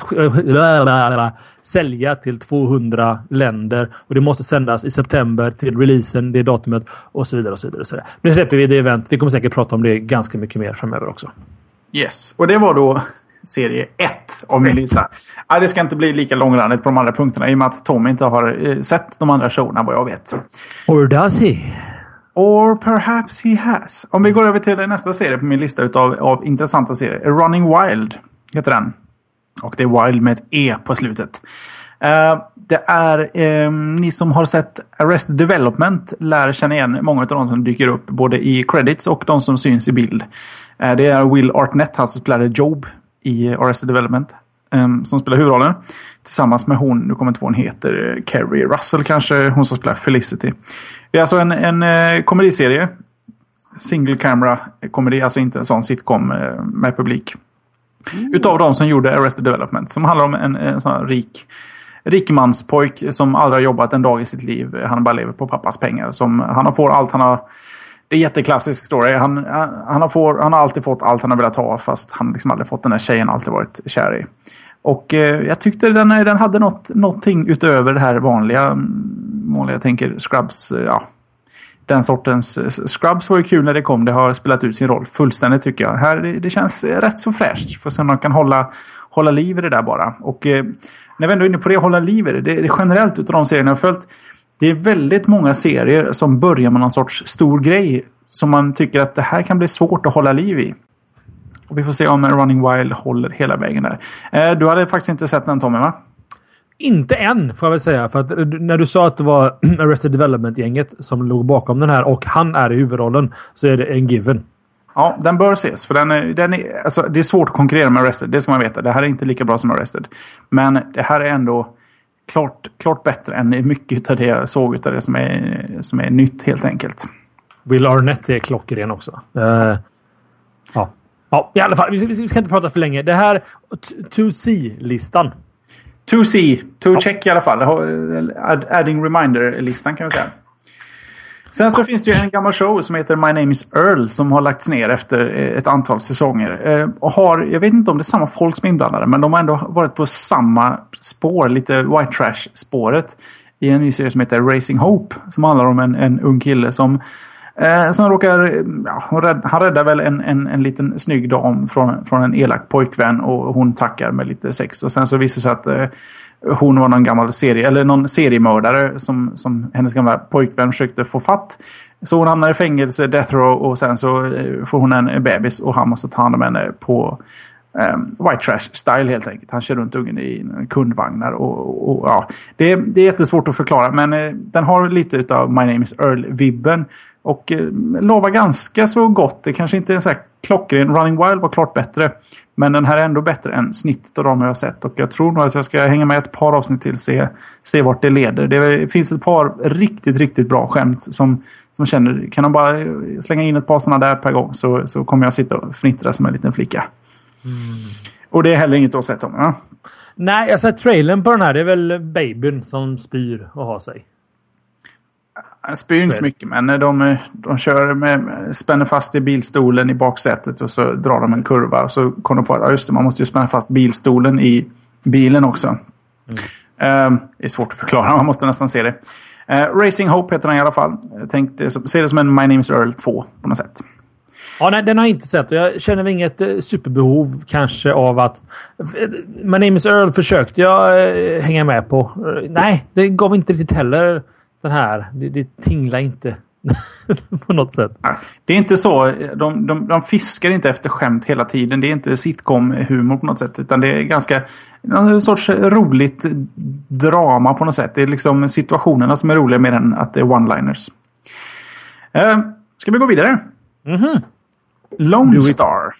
äh, sälja till tvåhundra länder. Och det måste sändas i september till releasen. Det är datumet. Och så vidare och så vidare. Och så vidare. Nu släpper vi det event. Vi kommer säkert prata om det ganska mycket mer framöver också. Yes. Och det var då serie ett av min lista. Ja, det ska inte bli lika långrandigt på de andra punkterna i och med att Tom inte har eh, sett de andra showerna vad jag vet. Or does he? Or perhaps he has. Om vi går över till nästa serie på min lista utav, av intressanta serier. Running Wild heter den. Och det är Wild med ett E på slutet. Uh, det är uh, ni som har sett Arrested Development lär känna igen många av de som dyker upp både i credits och de som syns i bild. Uh, det är Will Arnett, han som spelade Job i Arrested Development, um, som spelar huvudrollen tillsammans med hon, nu kommer inte ihåg hon heter, Kerry Russell kanske, hon som spelar Felicity. Det är alltså en, en uh, komediserie, single camera komedi, alltså inte en sån sitcom uh, med publik. Mm. Utav de som gjorde Arrested Development, som handlar om en, en sån rik rikmanspojk som aldrig har jobbat en dag i sitt liv. Han bara lever på pappas pengar. Som, han har får allt han har. Det är en jätteklassisk story. Han, han, har får, han har alltid fått allt han har velat ha, fast han liksom aldrig fått den där tjejen alltid varit kär i. Och eh, jag tyckte den, den hade något, någonting utöver det här vanliga. vanliga jag tänker Scrubs, ja. Den sortens Scrubs var ju kul när det kom. Det har spelat ut sin roll fullständigt tycker jag. Här, det, det känns rätt så fräscht. För att man kan hålla, hålla liv i det där bara. Och eh, när vi ändå är inne på det, hålla liv i det. Det är generellt utav de serierna jag har följt. Det är väldigt många serier som börjar med någon sorts stor grej. Som man tycker att det här kan bli svårt att hålla liv i. Och vi får se om Running Wild håller hela vägen där. Eh, du hade faktiskt inte sett den, Tommy, va? Inte än, får jag väl säga. För att när du sa att det var Arrested Development-gänget som låg bakom den här och han är i huvudrollen, så är det en given. Ja, den bör ses. För den är, den är, alltså, det är svårt att konkurrera med Arrested, det ska man veta. Det här är inte lika bra som Arrested. Men det här är ändå klart, klart bättre än mycket av det jag såg av det som är, som är nytt helt enkelt. Will Arnett är klockren också. Uh, ja. ja, i alla fall. Vi, vi ska inte prata för länge. Det här to see-listan. to see, to check i alla fall. Adding reminder-listan kan vi säga. Sen så finns det ju en gammal show som heter My Name is Earl som har lagts ner efter ett antal säsonger. Och har, jag vet inte om det är samma folk som är inblandade, men de har ändå varit på samma spår, lite white trash-spåret i en ny serie som heter Raising Hope, som handlar om en, en ung kille som Eh, som råkar, ja, han, rädd, han räddar väl en, en, en liten snygg dam från, från en elak pojkvän och hon tackar med lite sex. Och sen så visar det sig att eh, hon var någon gammal serie, eller någon seriemördare som, som hennes gamla pojkvän försökte få fatt. Så hon hamnar i fängelse, death row, och sen så eh, får hon en bebis och han måste ta hand om henne på eh, white trash style helt enkelt. Han kör runt ungen i kundvagnar och, och, och ja, det, det är jättesvårt att förklara, men eh, den har lite utav My Name is Earl-vibben. Och eh, lovar ganska så gott. Det kanske inte är så här klockren. Running Wild var klart bättre. Men den här är ändå bättre än snittet av de jag har sett. Och jag tror nog att jag ska hänga med ett par avsnitt till. Se, se vart det leder. Det finns ett par riktigt, riktigt bra skämt. Som, som känner, kan de bara slänga in ett par sådana där per gång. Så, så kommer jag sitta och fnittra som en liten flicka. Mm. Och det är heller inget att sätta om. Ja? Nej, jag har sett trailern på den här. Det är väl babyn som spyr och har sig. Spyr inte så mycket, men de, de kör med, spänner fast i bilstolen i baksätet och så drar de en kurva och så kommer de på att ja, just det, man måste ju spänna fast bilstolen i bilen också. Mm. Uh, det är svårt att förklara, man måste nästan se det. Uh, Racing Hope heter den i alla fall. Jag tänkte se det som en My Name is Earl två på något sätt. Ja, nej, den har jag inte sett och jag känner inget eh, superbehov kanske av att My Name is Earl försökte jag eh, hänga med på. Uh, nej, det gav inte riktigt heller den här. Det, det tinglar inte på något sätt. Det är inte så. De, de, de fiskar inte efter skämt hela tiden. Det är inte sitcom-humor på något sätt. Utan det är ganska en sorts roligt drama på något sätt. Det är liksom situationerna som är roliga mer än att det är one-liners. Uh, ska vi gå vidare? Mm-hmm. Lone Star.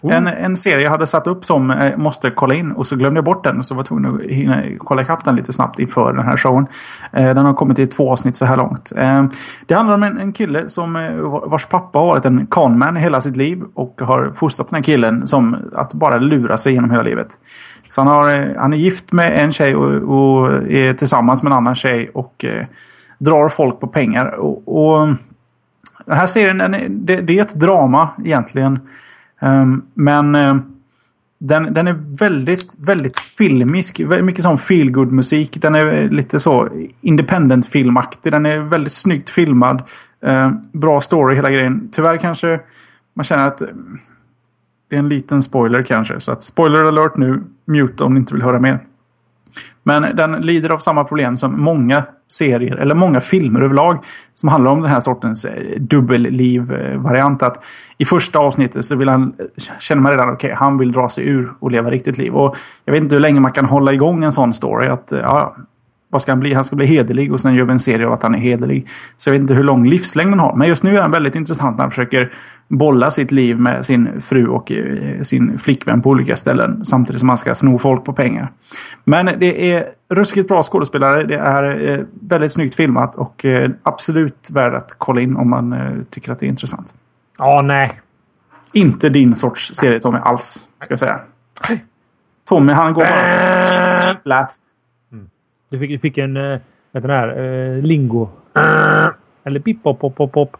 Oh. En, en serie jag hade satt upp som eh, måste kolla in och så glömde jag bort den och så var jag tvungen att hinna kolla ikapp den lite snabbt inför den här showen. Eh, den har kommit i två avsnitt så här långt. Eh, det handlar om en, en kille som eh, vars pappa har varit en conman i hela sitt liv och har fostrat den här killen som att bara lura sig genom hela livet. Så han, har, han är gift med en tjej och, och är tillsammans med en annan tjej och eh, drar folk på pengar. Och, och den här serien, den är, det, det är ett drama egentligen. Um, men uh, den, den är väldigt, väldigt filmisk. Väldigt mycket sån feel-good musik. Den är lite så independent filmaktig. Den är väldigt snyggt filmad. Uh, bra story hela grejen. Tyvärr kanske man känner att det är en liten spoiler kanske. Så att spoiler alert nu. Mute om ni inte vill höra mer. Men den lider av samma problem som många serier eller många filmer överlag som handlar om den här sortens eh, dubbelliv-variant. Att i första avsnittet så vill han, känner man redan okej, okay, han vill dra sig ur och leva riktigt liv. Och jag vet inte hur länge man kan hålla igång en sån story. Att ja, vad ska han bli? Han ska bli hederlig och sen gör vi en serie av att han är hederlig. Så jag vet inte hur lång livslängd han har. Men just nu är han väldigt intressant när han försöker bolla sitt liv med sin fru och eh, sin flickvän på olika ställen. Samtidigt som man ska sno folk på pengar. Men det är ruskigt bra skådespelare. Det är eh, väldigt snyggt filmat och eh, absolut värd att kolla in om man eh, tycker att det är intressant. Ja, nej. Inte din sorts serie, Tommy, alls, ska jag säga. Tommy, han går bara cheap, cheap laugh. Mm. Du fick, du fick en äh, vet den här, äh, lingo. Eller pip pop pop pop pop.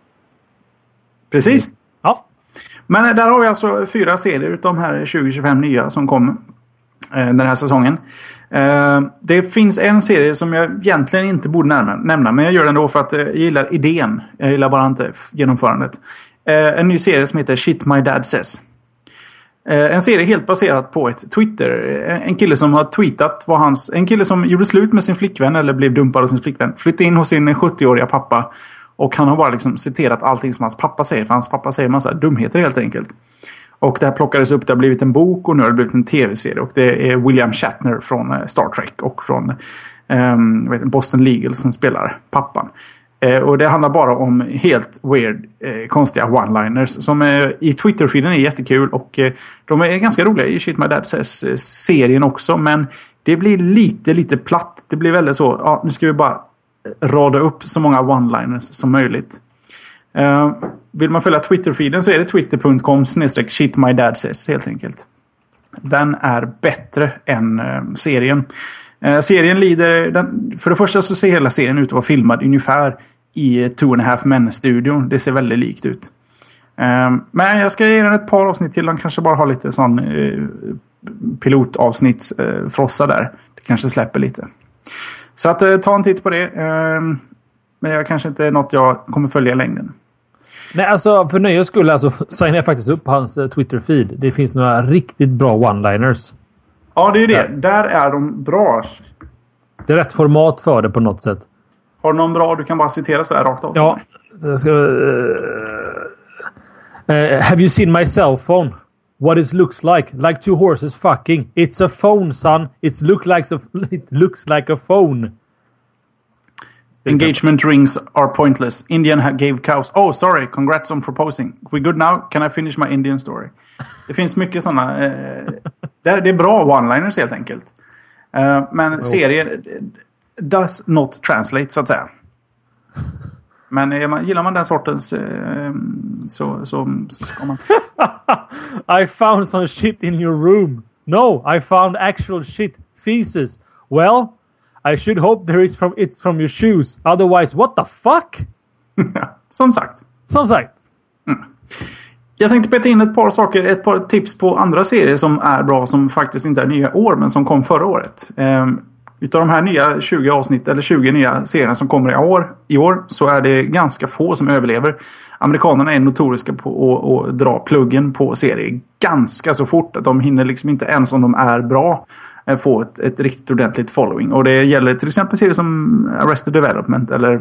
Precis. Ja. Men där har vi alltså fyra serier utav de här tjugo tjugofem nya som kommer eh, den här säsongen. Eh, det finns en serie som jag egentligen inte borde närma, nämna, men jag gör det ändå för att eh, jag gillar idén. Jag gillar bara inte genomförandet. Eh, en ny serie som heter Shit My Dad Says. Eh, en serie helt baserad på ett Twitter. En, en kille som har tweetat vad hans... En kille som gjorde slut med sin flickvän eller blev dumpad av sin flickvän. Flyttade in hos sin sjuttioåriga pappa. Och han har bara liksom citerat allting som hans pappa säger. För hans pappa säger en massa dumheter helt enkelt. Och det här plockades upp. Det har blivit en bok och nu har det blivit en tv-serie. Och det är William Shatner från Star Trek. Och från um, vet, Boston Legal som spelar pappan. Eh, och det handlar bara om helt weird, eh, konstiga one-liners. Som eh, i Twitter-feeden är jättekul. Och eh, de är ganska roliga i Shit My Dad Says-serien också. Men det blir lite, lite platt. Det blir väldigt så, ja nu ska vi bara rada upp så många one-liners som möjligt. Uh, vill man följa Twitter-feeden så är det twitter punkt com snedstreck shit my dad says helt enkelt. Den är bättre än uh, serien. Uh, serien lider... Den, för det första så ser hela serien ut att vara filmad ungefär i Two and a Half Men-studion. Det ser väldigt likt ut. Uh, men jag ska ge den ett par avsnitt till. Den kanske bara har lite sån uh, pilotavsnittsfrossa uh, där. Det kanske släpper lite. Så att uh, ta en titt på det. Uh, men det är kanske inte något jag kommer följa i längden. Nej, alltså för nöjes skull alltså, signar jag faktiskt upp hans uh, Twitter-feed. Det finns några riktigt bra one-liners. Ja, det är det. Där, där är de bra. Det är rätt format för det på något sätt. Har du någon bra du kan bara citera sådär rakt av? Ja. Jag ska, uh, uh, have you seen my cell phone? What it looks like? Like two horses fucking. It's a phone, son. It look like a, it looks like a phone. Engagement rings are pointless. Indian gave cows. Oh, sorry. Congrats on proposing. We good now? Can I finish my Indian story? Det finns mycket sådana. Eh, det är bra one-liners helt enkelt. Eh, men oh. serien does not translate så att säga. Men är man, gillar man den sortens eh, så, så, så ska man... I found some shit in your room. No, I found actual shit. Feces. Well... I should hope there is from it's from your shoes. Otherwise, what the fuck? Som sagt. Som sagt. Mm. Jag tänkte peta in ett par saker, ett par tips på andra serier som är bra, som faktiskt inte är nya år, men som kom förra året. Um, utav de här nya tjugo avsnitt, eller tjugo nya serierna som kommer i år, i år, så är det ganska få som överlever. Amerikanerna är notoriska på att, att dra pluggen på serier ganska så fort. Att de hinner liksom inte ens om de är bra få ett, ett riktigt ordentligt following. Och det gäller till exempel serier som Arrested Development eller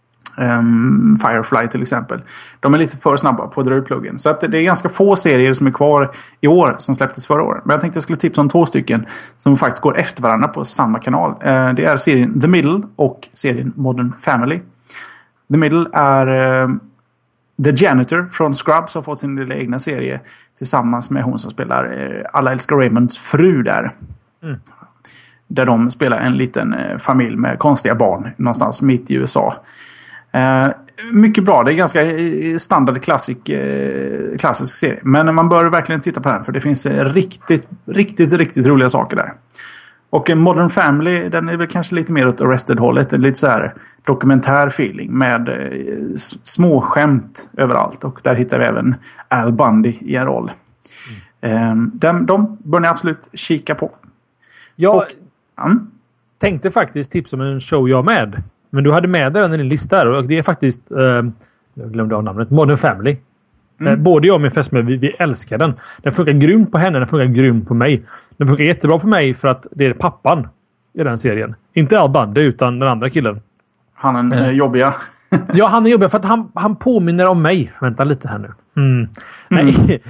um, Firefly till exempel. De är lite för snabba på att dra ut pluggen. Så att det är ganska få serier som är kvar i år som släpptes förra året. Men jag tänkte jag skulle tipsa om två stycken som faktiskt går efter varandra på samma kanal. Uh, det är serien The Middle och serien Modern Family. The Middle är uh, The Janitor från Scrubs har fått sin lilla egna serie tillsammans med hon som spelar eh, Alla älskar Raymonds fru där. Mm. Där de spelar en liten eh, familj med konstiga barn någonstans mitt i U S A. Eh, mycket bra, det är ganska standard klassik, eh, klassisk serie. Men man bör verkligen titta på den för det finns eh, riktigt, riktigt, riktigt roliga saker där. Och en Modern Family, den är väl kanske lite mer åt Arrested-hållet. Lite så här dokumentär feeling med eh, små skämt överallt. Och där hittar vi även Al Bundy i en roll. Mm. Eh, de, de bör ni absolut kika på. Jag och, um. tänkte faktiskt tipsa om en show jag med. Men du hade med den i din lista här. Och det är faktiskt, eh, jag glömde av namnet, Modern Family. Mm. Eh, både jag och min fästmö, vi, vi älskar den. Den funkar grymt på henne, den funkar grymt på mig. Den funkar jättebra på mig för att det är pappan i den serien. Inte Al Bundy utan den andra killen. Han är eh. jobbiga. Ja, han är jobbig för att han, han påminner om mig. Vänta lite här nu. Mm. Mm. Nej.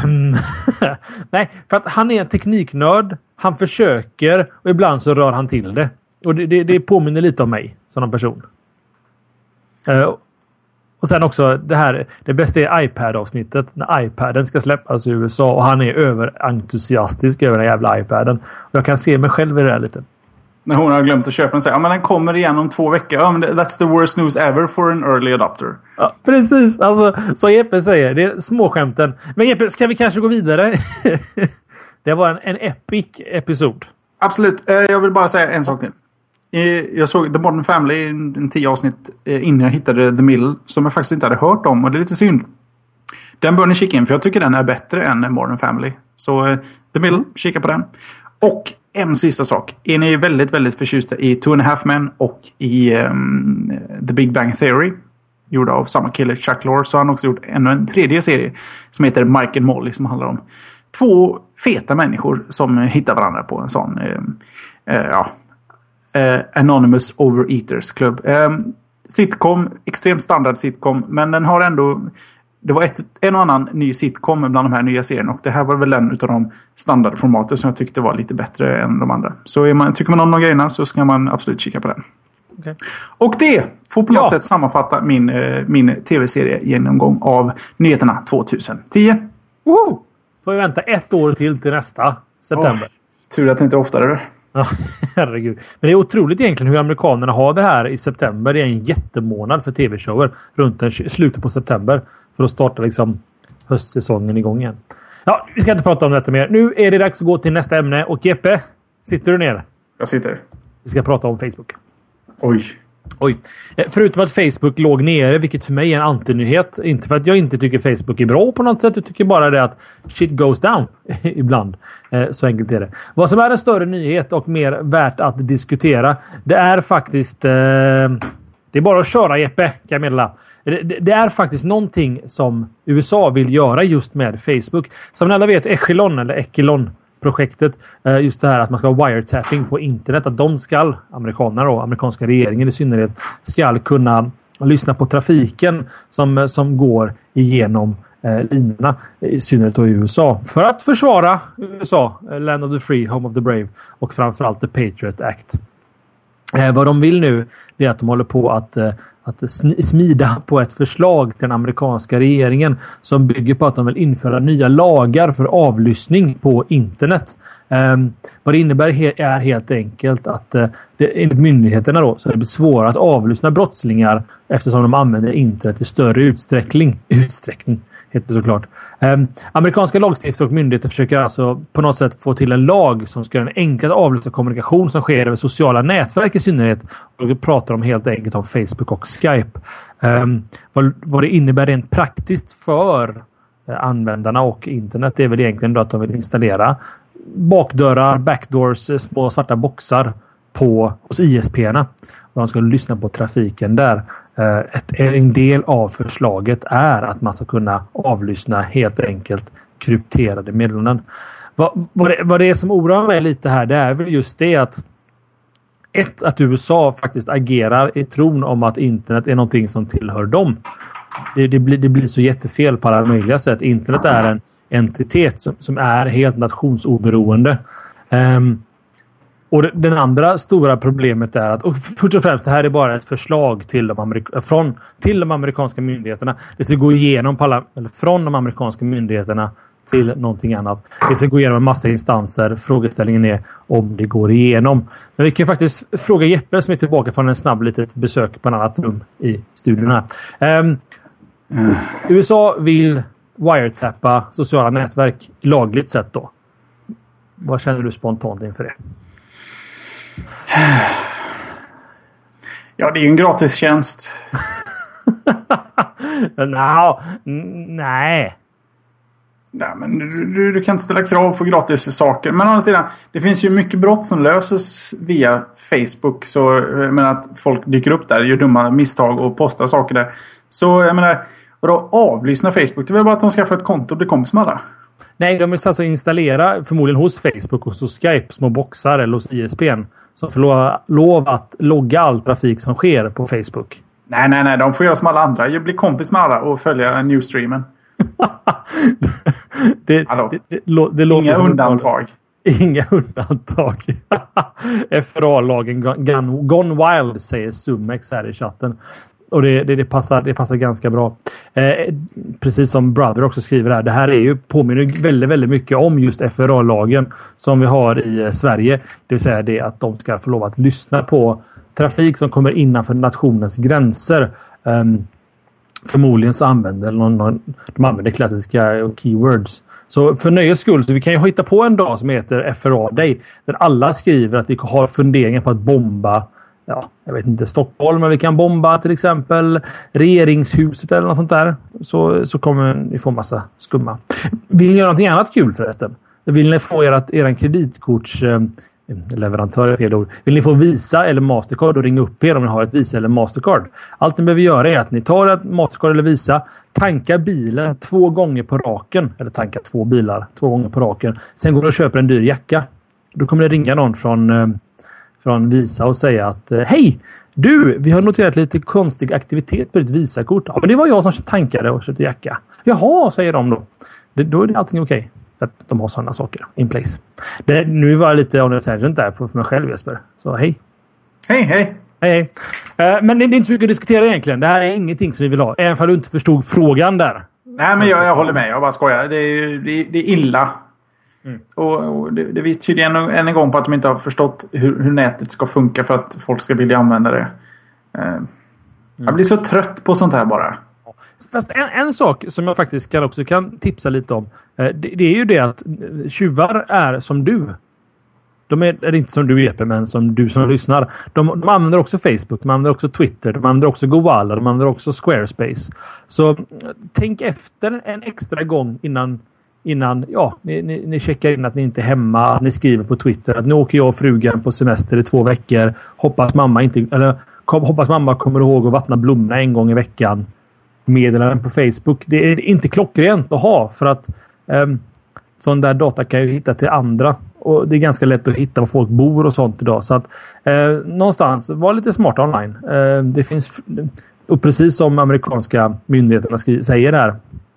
Nej, för att han är en tekniknörd. Han försöker och ibland så rör han till det. Och det, det, det påminner lite om mig som en person. Uh, och sen också det här, det bästa är iPad-avsnittet. När iPaden ska släppas i U S A och han är överentusiastisk över den jävla iPaden. Och jag kan se mig själv i det här lite. När hon har glömt att köpa den säger ja men den kommer igen om två veckor. Ja men that's the worst news ever for an early adopter. Ja, precis. Alltså, så Jeppe säger. Det är småskämten. Men Jeppe, ska vi kanske gå vidare? Det var en, en epic episod. Absolut. Jag vill bara säga en sak till. Jag såg The Modern Family en, en tio avsnitt innan jag hittade The Mill som jag faktiskt inte hade hört om och det är lite synd. Den bör ni kika in för jag tycker den är bättre än Modern Family. Så The Mill, kika på den. Och en sista sak. Är ni väldigt, väldigt förtjusta i Two and a Half Men och i um, The Big Bang Theory gjorda av samma kille Chuck Lorre så har han också gjort ännu en tredje serie som heter Mike and Molly som handlar om två feta människor som hittar varandra på en sån um, uh, ja Uh, Anonymous Overeaters Club. Um, sitcom, extremt standard sitcom, men den har ändå det var ett, en och annan ny sitcom bland de här nya serierna och det här var väl en utav de standardformater som jag tyckte var lite bättre än de andra. Så är man, tycker man om de grejerna så ska man absolut kika på den. Okay. Och det får på något ja. sätt sammanfatta min, uh, min tv-serie genomgång av nyheterna tjugohundratio. Woho! Får vi vänta ett år till till nästa september. Oh, tur att det inte är oftare. Ja, herregud. Men det är otroligt egentligen hur amerikanerna har det här i september. Det är en jättemånad för tv-shower runt den, slutet på september för att starta liksom höstsäsongen igång igen. Ja, vi ska inte prata om detta mer. Nu är det dags att gå till nästa ämne. Och Jeppe, sitter du ner? Jag sitter. Vi ska prata om Facebook. Oj. Oj. Förutom att Facebook låg nere, vilket för mig är en antinyhet. Inte för att jag inte tycker Facebook är bra på något sätt. Jag tycker bara det att shit goes down ibland. Så enkelt är det. Vad som är en större nyhet och mer värt att diskutera, det är faktiskt... Eh, det är bara att köra, Jeppe, kan jag meddela. Det, det, det är faktiskt någonting som U S A vill göra just med Facebook. Som ni alla vet, Echelon eller Echelon projektet, just det här att man ska ha wiretapping på internet, att de ska, amerikanerna och amerikanska regeringen i synnerhet, ska kunna lyssna på trafiken som, som går igenom eh, linorna, i synnerhet då i U S A, för att försvara U S A, Land of the Free, Home of the Brave och framförallt The Patriot Act. Eh, vad de vill nu är att de håller på att eh, att smida på ett förslag till den amerikanska regeringen som bygger på att de vill införa nya lagar för avlyssning på internet. Um, vad det innebär he- är helt enkelt att uh, det, enligt myndigheterna då, så är det svårare att avlyssna brottslingar eftersom de använder internet i större utsträckning. Utsträckning heter det såklart. Um, amerikanska lagstiftare och myndigheter försöker alltså på något sätt få till en lag som ska göra en enklare avlyssna kommunikation som sker över sociala nätverk i synnerhet. Och vi pratar om helt enkelt om Facebook och Skype. Um, vad, vad det innebär rent praktiskt för uh, användarna och internet är väl egentligen då att de vill installera bakdörrar, backdoors, små svarta boxar på, hos I S P-erna. Och de ska lyssna på trafiken där. Ett, en del av förslaget är att man ska kunna avlyssna helt enkelt krypterade meddelanden. Vad, vad, det, vad det är som oroar mig lite här, det är väl just det att ett, att U S A faktiskt agerar i tron om att internet är någonting som tillhör dem. Det, det, blir, det blir så jättefel på alla möjliga sätt. Internet är en entitet som, som är helt nationsoberoende. Um, Och den andra stora problemet är att, och först och främst, det här är bara ett förslag till de, amerik- från, till de amerikanska myndigheterna. Det ska gå igenom på alla, eller från de amerikanska myndigheterna till någonting annat. Det ska gå igenom en massa instanser. Frågeställningen är om det går igenom. Men vi kan faktiskt fråga Jeppe som är tillbaka från en snabb litet besök på ett annat rum i studion här. Um, mm. U S A vill wiretappa sociala nätverk lagligt sett då. Vad känner du spontant inför det? Ja, det är ju en gratistjänst. no, nej. Nej, men du, du, du kan inte ställa krav på gratis saker. Men å andra sidan, det finns ju mycket brott som löses via Facebook. Så jag menar att folk dyker upp där, gör dumma misstag och postar saker där. Så jag menar, vadå avlyssna Facebook? Det är väl bara att de ska få ett konto och bli kompis med alla. Nej, de vill alltså installera förmodligen hos Facebook och hos Skype små boxar eller hos I S P N som får lov, lov att logga all trafik som sker på Facebook. Nej, nej, nej. De får göra som alla andra. Bli kompis med alla och följa newsstreamen. det, det, det, det, det Inga undantag. Inga undantag. F R A-lagen gone, gone wild, säger Sumex här i chatten. Och det, det, det, passar, det passar ganska bra. Eh, precis som Brother också skriver här. Det här är ju påminner väldigt, väldigt mycket om just F R A-lagen som vi har i eh, Sverige. Det vill säga det att de ska få lov att lyssna på trafik som kommer innanför nationens gränser. Um, förmodligen så använder någon, någon, de använder klassiska keywords. Så för nöjes skull, så vi kan ju hitta på en dag som heter F R A Day där alla skriver att vi har funderingar på att bomba, ja, jag vet inte, Stockholm, men vi kan bomba till exempel regeringshuset eller något sånt där. Så, så kommer ni få massa skumma. Vill ni göra någonting annat kul förresten? Vill ni få ert, er kreditkorts eh, leverantör, fel ord. Vill ni få Visa eller Mastercard och ringa upp er om ni har ett Visa eller Mastercard? Allt ni behöver göra är att ni tar ett Mastercard eller Visa, tankar bilen två gånger på raken. Eller tankar två bilar två gånger på raken. Sen går du och köper en dyr jacka. Då kommer det ringa någon från, eh, från Visa och säga att eh, hej, du, vi har noterat lite konstig aktivitet på ditt Visa-kort. Ja, men det var jag som tankade och köpte jacka. Jaha, säger de då. Det, då är det allting okej. Okay. Att de har sådana saker in place. Det, nu var jag lite on a tangent där för mig själv, Jesper. Så hej. Hej, hej. Hej, hej. Uh, men det är inte så mycket att diskutera egentligen. Det här är ingenting som vi vill ha. Även om du inte förstod frågan där. Nej, men jag, jag håller med. Jag bara skojar. Det är, det, det är illa. Mm. Och, och det, det visar tydligen än, än en gång på att de inte har förstått hur, hur nätet ska funka för att folk ska vilja använda det. Uh, mm. Jag blir så trött på sånt här bara. Fast en, en sak som jag faktiskt kan också kan tipsa lite om. Eh, det, det är ju det att tjuvar är som du. De är, är inte som du Jeppe, men som du som lyssnar. De, de använder också Facebook, de använder också Twitter, de använder också Goala, de använder också Squarespace. Så tänk efter en extra gång innan, innan ja, ni, ni, ni checkar in att ni inte är hemma, att ni skriver på Twitter att nu åker jag och frugan på semester i två veckor. Hoppas mamma inte, eller kom, hoppas mamma kommer ihåg att vattna blommorna en gång i veckan. Meddelanden på Facebook. Det är inte klockrent att ha för att um, sån där data kan ju hitta till andra och det är ganska lätt att hitta var folk bor och sånt idag. Så att uh, någonstans var lite smart online. Uh, det finns, och precis som amerikanska myndigheterna skri- säger här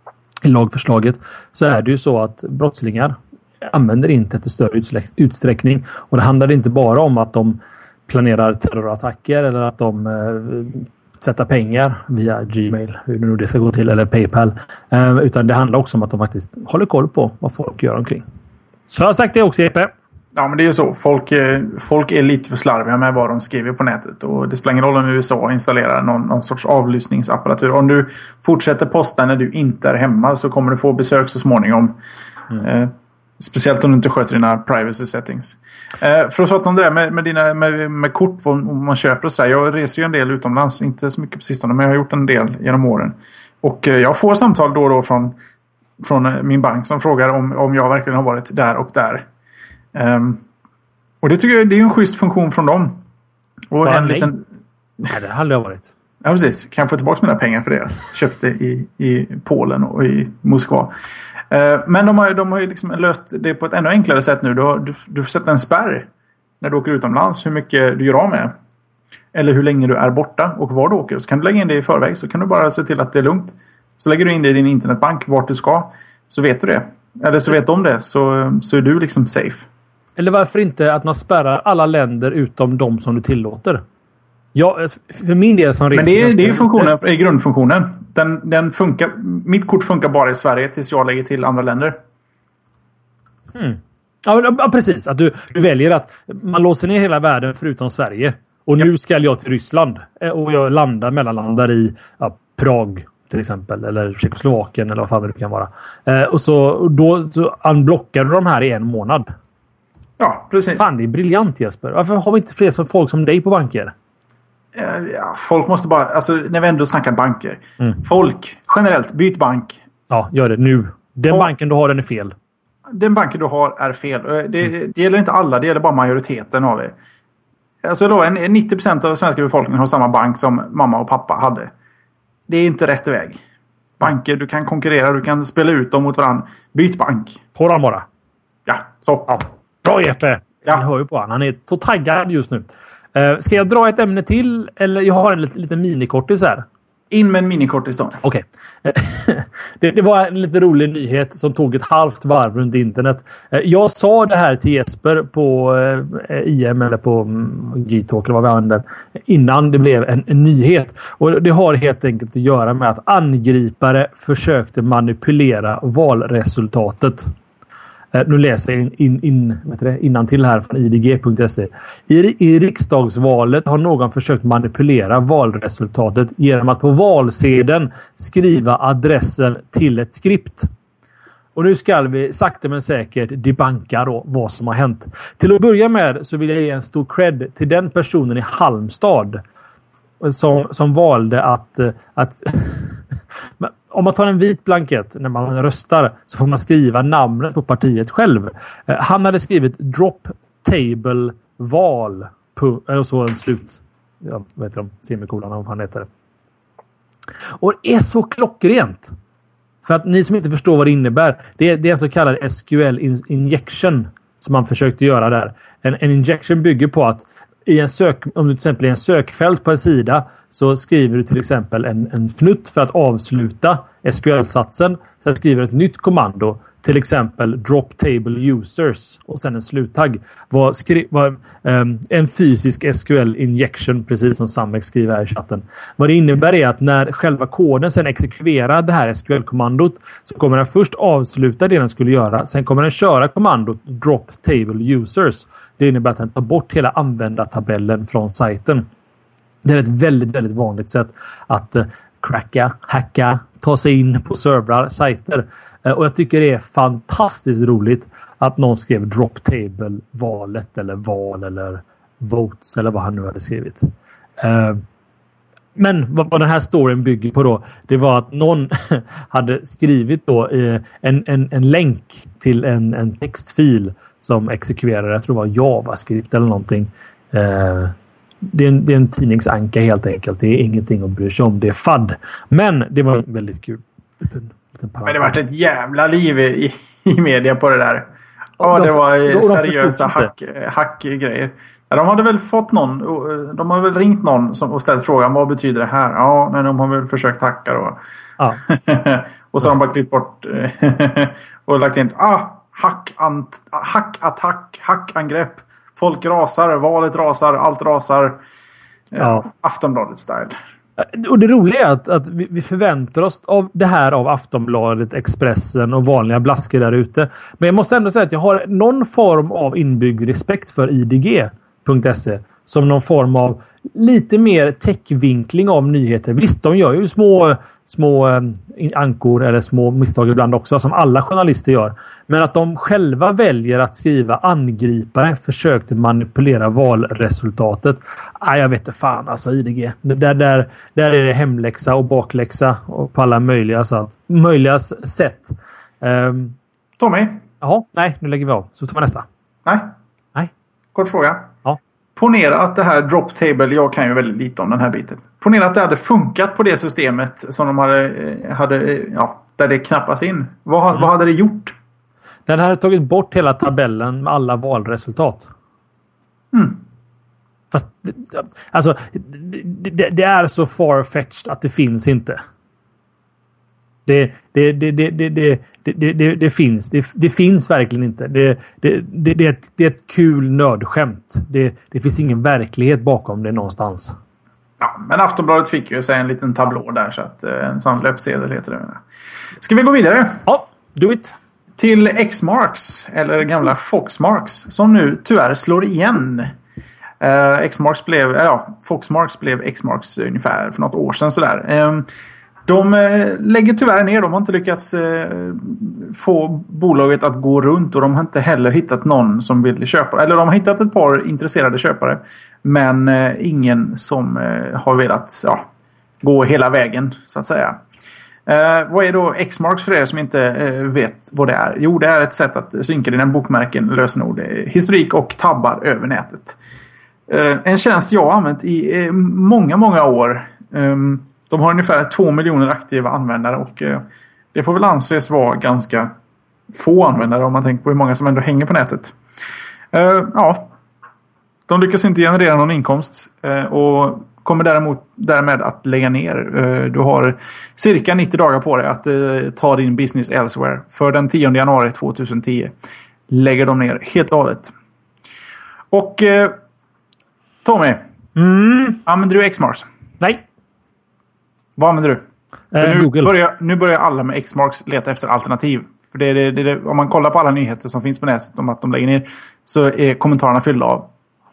i lagförslaget så är det ju så att brottslingar använder internet i större utsträck- utsträckning och det handlar inte bara om att de planerar terrorattacker eller att de uh, tvätta pengar via Gmail, hur nu det ska gå till, eller PayPal. Eh, utan det handlar också om att de faktiskt håller koll på vad folk gör omkring. Så jag har sagt det också, Jeppe. Ja, men det är ju så. Folk, folk är lite för slarviga med vad de skriver på nätet. Och det spelar ingen roll om U S A installerar någon, någon sorts avlyssningsapparatur. Om du fortsätter posta när du inte är hemma så kommer du få besök så småningom. Mm. Eh, speciellt om du inte sköter dina privacy settings. Eh, för att prata om det där med, med, dina, med, med kort vad man köper och sådär. Jag reser ju en del utomlands. Inte så mycket på sistone, men jag har gjort en del genom åren. Och eh, jag får samtal då och då från, från min bank som frågar om, om jag verkligen har varit där och där. Um, och det tycker jag det är en schysst funktion från dem. Och Svara en nej. liten... Nej, det hade jag varit. Ja, precis. Kan jag få tillbaka mina pengar för det? Jag köpte i, i Polen och i Moskva. Uh, men de har, de har ju liksom löst det på ett ännu enklare sätt nu. Du, har, du, du får sätta en spärr när du åker utomlands. Hur mycket du gör av med. Eller hur länge du är borta och var du åker. Så kan du lägga in det i förväg. Så kan du bara se till att det är lugnt. Så lägger du in det i din internetbank vart du ska. Så vet du det. Eller så vet de det. Så, så är du liksom safe. Eller varför inte att man spärrar alla länder utom de som du tillåter? Ja, för min del som Men det är, det är funktionen, är grundfunktionen. Den, den funkar, mitt kort funkar bara i Sverige tills jag lägger till andra länder. Mm. Ja, ja, precis. Att du, du väljer att man låser ner hela världen förutom Sverige. Och nu ska jag till Ryssland. Och jag landar, mellanlandar i ja, Prag till exempel. Eller Tjeckoslovakien eller vad fan det kan vara. Eh, och så, då så unblockar du de här i en månad. Ja, precis. Fan, det är briljant Jesper. Varför har vi inte fler som folk som dig på banker? Ja, folk måste bara... Alltså, när vi ändå snackar banker. Mm. Folk, generellt, byt bank. Ja, gör det nu. Den Och, banken du har, den är fel. Den banken du har är fel. Det, mm. det gäller inte alla, det gäller bara majoriteten av er. Alltså då, en, nittio procent av den svenska befolkningen har samma bank som mamma och pappa hade. Det är inte rätt väg. Banker, du kan konkurrera, du kan spela ut dem mot varandra. Byt bank. På den bara. Ja, så. Ja. Bra Jeppe! Ja. Jag hör ju på han. Han är så taggad just nu. Uh, ska jag dra ett ämne till? Eller jag har en liten, liten minikortis här. In med en minikortis då. Okej. Okay. det, det var en lite rolig nyhet som tog ett halvt varv runt internet. Uh, jag sa det här till Jesper på uh, I M eller på um, G-talk eller vad vi använder. Innan det blev en, en nyhet. Och det har helt enkelt att göra med att angripare försökte manipulera valresultatet. Nu läser jag in, in, in, det, innantill här från I D G punkt se. I, I riksdagsvalet har någon försökt manipulera valresultatet genom att på valsedeln skriva adressen till ett skript. Och nu ska vi sakta men säkert debanka då vad som har hänt. Till att börja med så vill jag ge en stor cred till den personen i Halmstad som, som valde att... att om man tar en vit blankett när man röstar så får man skriva namnet på partiet själv. Han hade skrivit drop table val eller så en slut. Ja, vad heter de? Semikolan, vad fan heter det. Och det är så klockrent. För att ni som inte förstår vad det innebär. Det är, det är en så kallad S Q L injection som man försökte göra där. En, en injection bygger på att i en sök, om du till exempel är en sökfält på en sida så skriver du till exempel en, en fnutt för att avsluta S Q L-satsen. Sen skriver du ett nytt kommando. Till exempel drop table users och sen en sluttagg. Var, skri- var um, en fysisk S Q L-injection, precis som Samek skriver här i chatten. Vad det innebär är att när själva koden sen exekverar det här S Q L-kommandot så kommer den först avsluta det den skulle göra. Sen kommer den köra kommandot drop table users. Det innebär att den tar bort hela användartabellen från sajten. Det är ett väldigt, väldigt vanligt sätt att uh, cracka, hacka, ta sig in på servrar, sajter. Uh, och jag tycker det är fantastiskt roligt att någon skrev drop table valet eller val eller votes eller vad han nu hade skrivit. Uh, men vad, vad den här storyn bygger på då, det var att någon hade skrivit då uh, en, en, en länk till en, en textfil som exekverar, jag tror det var JavaScript eller någonting. Uh, Det är, en, det är en tidningsanka helt enkelt. Det är ingenting att bry sig om. Det är F A D. Men det var väldigt kul. Liten, liten Men det var ett jävla liv i, i media på det där. Ja, det var de, de seriösa hack, hackgrejer. Ja, de hade väl fått någon. De har väl ringt någon som, och ställt frågan vad betyder det här? Ja, nej, de har väl försökt hacka då. Ja. Och så har de bara klippt bort och lagt in ah, hack, ant, hackattack, hackangrepp. Folk rasar, valet rasar, allt rasar. Ja. Aftonbladet-style. Och det roliga är att, att vi, vi förväntar oss av det här av Aftonbladet, Expressen och vanliga blaskor där ute. Men jag måste ändå säga att jag har någon form av inbyggd respekt för I D G punkt se som någon form av lite mer techvinkling av nyheter. Visst, de gör ju små, små eh, ankor eller små misstag ibland också som alla journalister gör. Men att de själva väljer att skriva angripare försökte manipulera valresultatet. Ah, jag vet inte fan, alltså I D G. Där, där, där är det hemläxa och bakläxa och på alla möjliga, så att, möjliga sätt. Um, Tommy? Jaha, nej, nu lägger vi av. Så tar vi nästa. Nej. Nej. Kort fråga. Ja. Ponera att det här drop table, jag kan ju väldigt lite om den här biten. Ponera att det hade funkat på det systemet som de hade, hade ja, där det knappas in. Vad, mm. vad hade det gjort? Den hade tagit bort hela tabellen med alla valresultat. Mm. Fast, alltså, det, det är så far-fetched att det finns inte. Det, det, det, det, det, det, det, det, det, det finns. Det, det finns verkligen inte. Det, det, det, det, är ett, det är ett kul nördskämt. Det, det finns ingen verklighet bakom det någonstans. Ja, men Aftonbladet fick ju sig en liten tablå där, så att en sån löpsedel heter det. Ska vi gå vidare? Ja, do it. Till X-Marks, eller gamla Foxmarks, som nu tyvärr slår igen. Uh, X-Marks blev, uh, ja, Foxmarks blev X-Marks ungefär för något år sedan sådär. Um, de uh, lägger tyvärr ner, de har inte lyckats uh, få bolaget att gå runt, och de har inte heller hittat någon som vill köpa. Eller de har hittat ett par intresserade köpare, men uh, ingen som uh, har velat ja, gå hela vägen så att säga. Uh, vad är då X-Marks för er som inte uh, vet vad det är? Jo, det är ett sätt att synka dina bokmärken, lösenord, historik och tabbar över nätet. Uh, en tjänst jag har använt i uh, många, många år. Um, de har ungefär två miljoner aktiva användare, och uh, det får väl anses vara ganska få användare om man tänker på hur många som ändå hänger på nätet. Uh, ja, de lyckas inte generera någon inkomst uh, och kommer däremot därmed att lägga ner. Du har cirka nittio dagar på dig att ta din business elsewhere. För den tionde januari tjugohundratio lägger de ner helt och hållet. Och Tommy, mm. använder du X-Marks? Nej. Vad använder du? För Eh, nu, Google. börjar, nu börjar alla med X-Marks leta efter alternativ. För det, det, det, om man kollar på alla nyheter som finns på nätet om att de lägger ner, så är kommentarerna fyllda av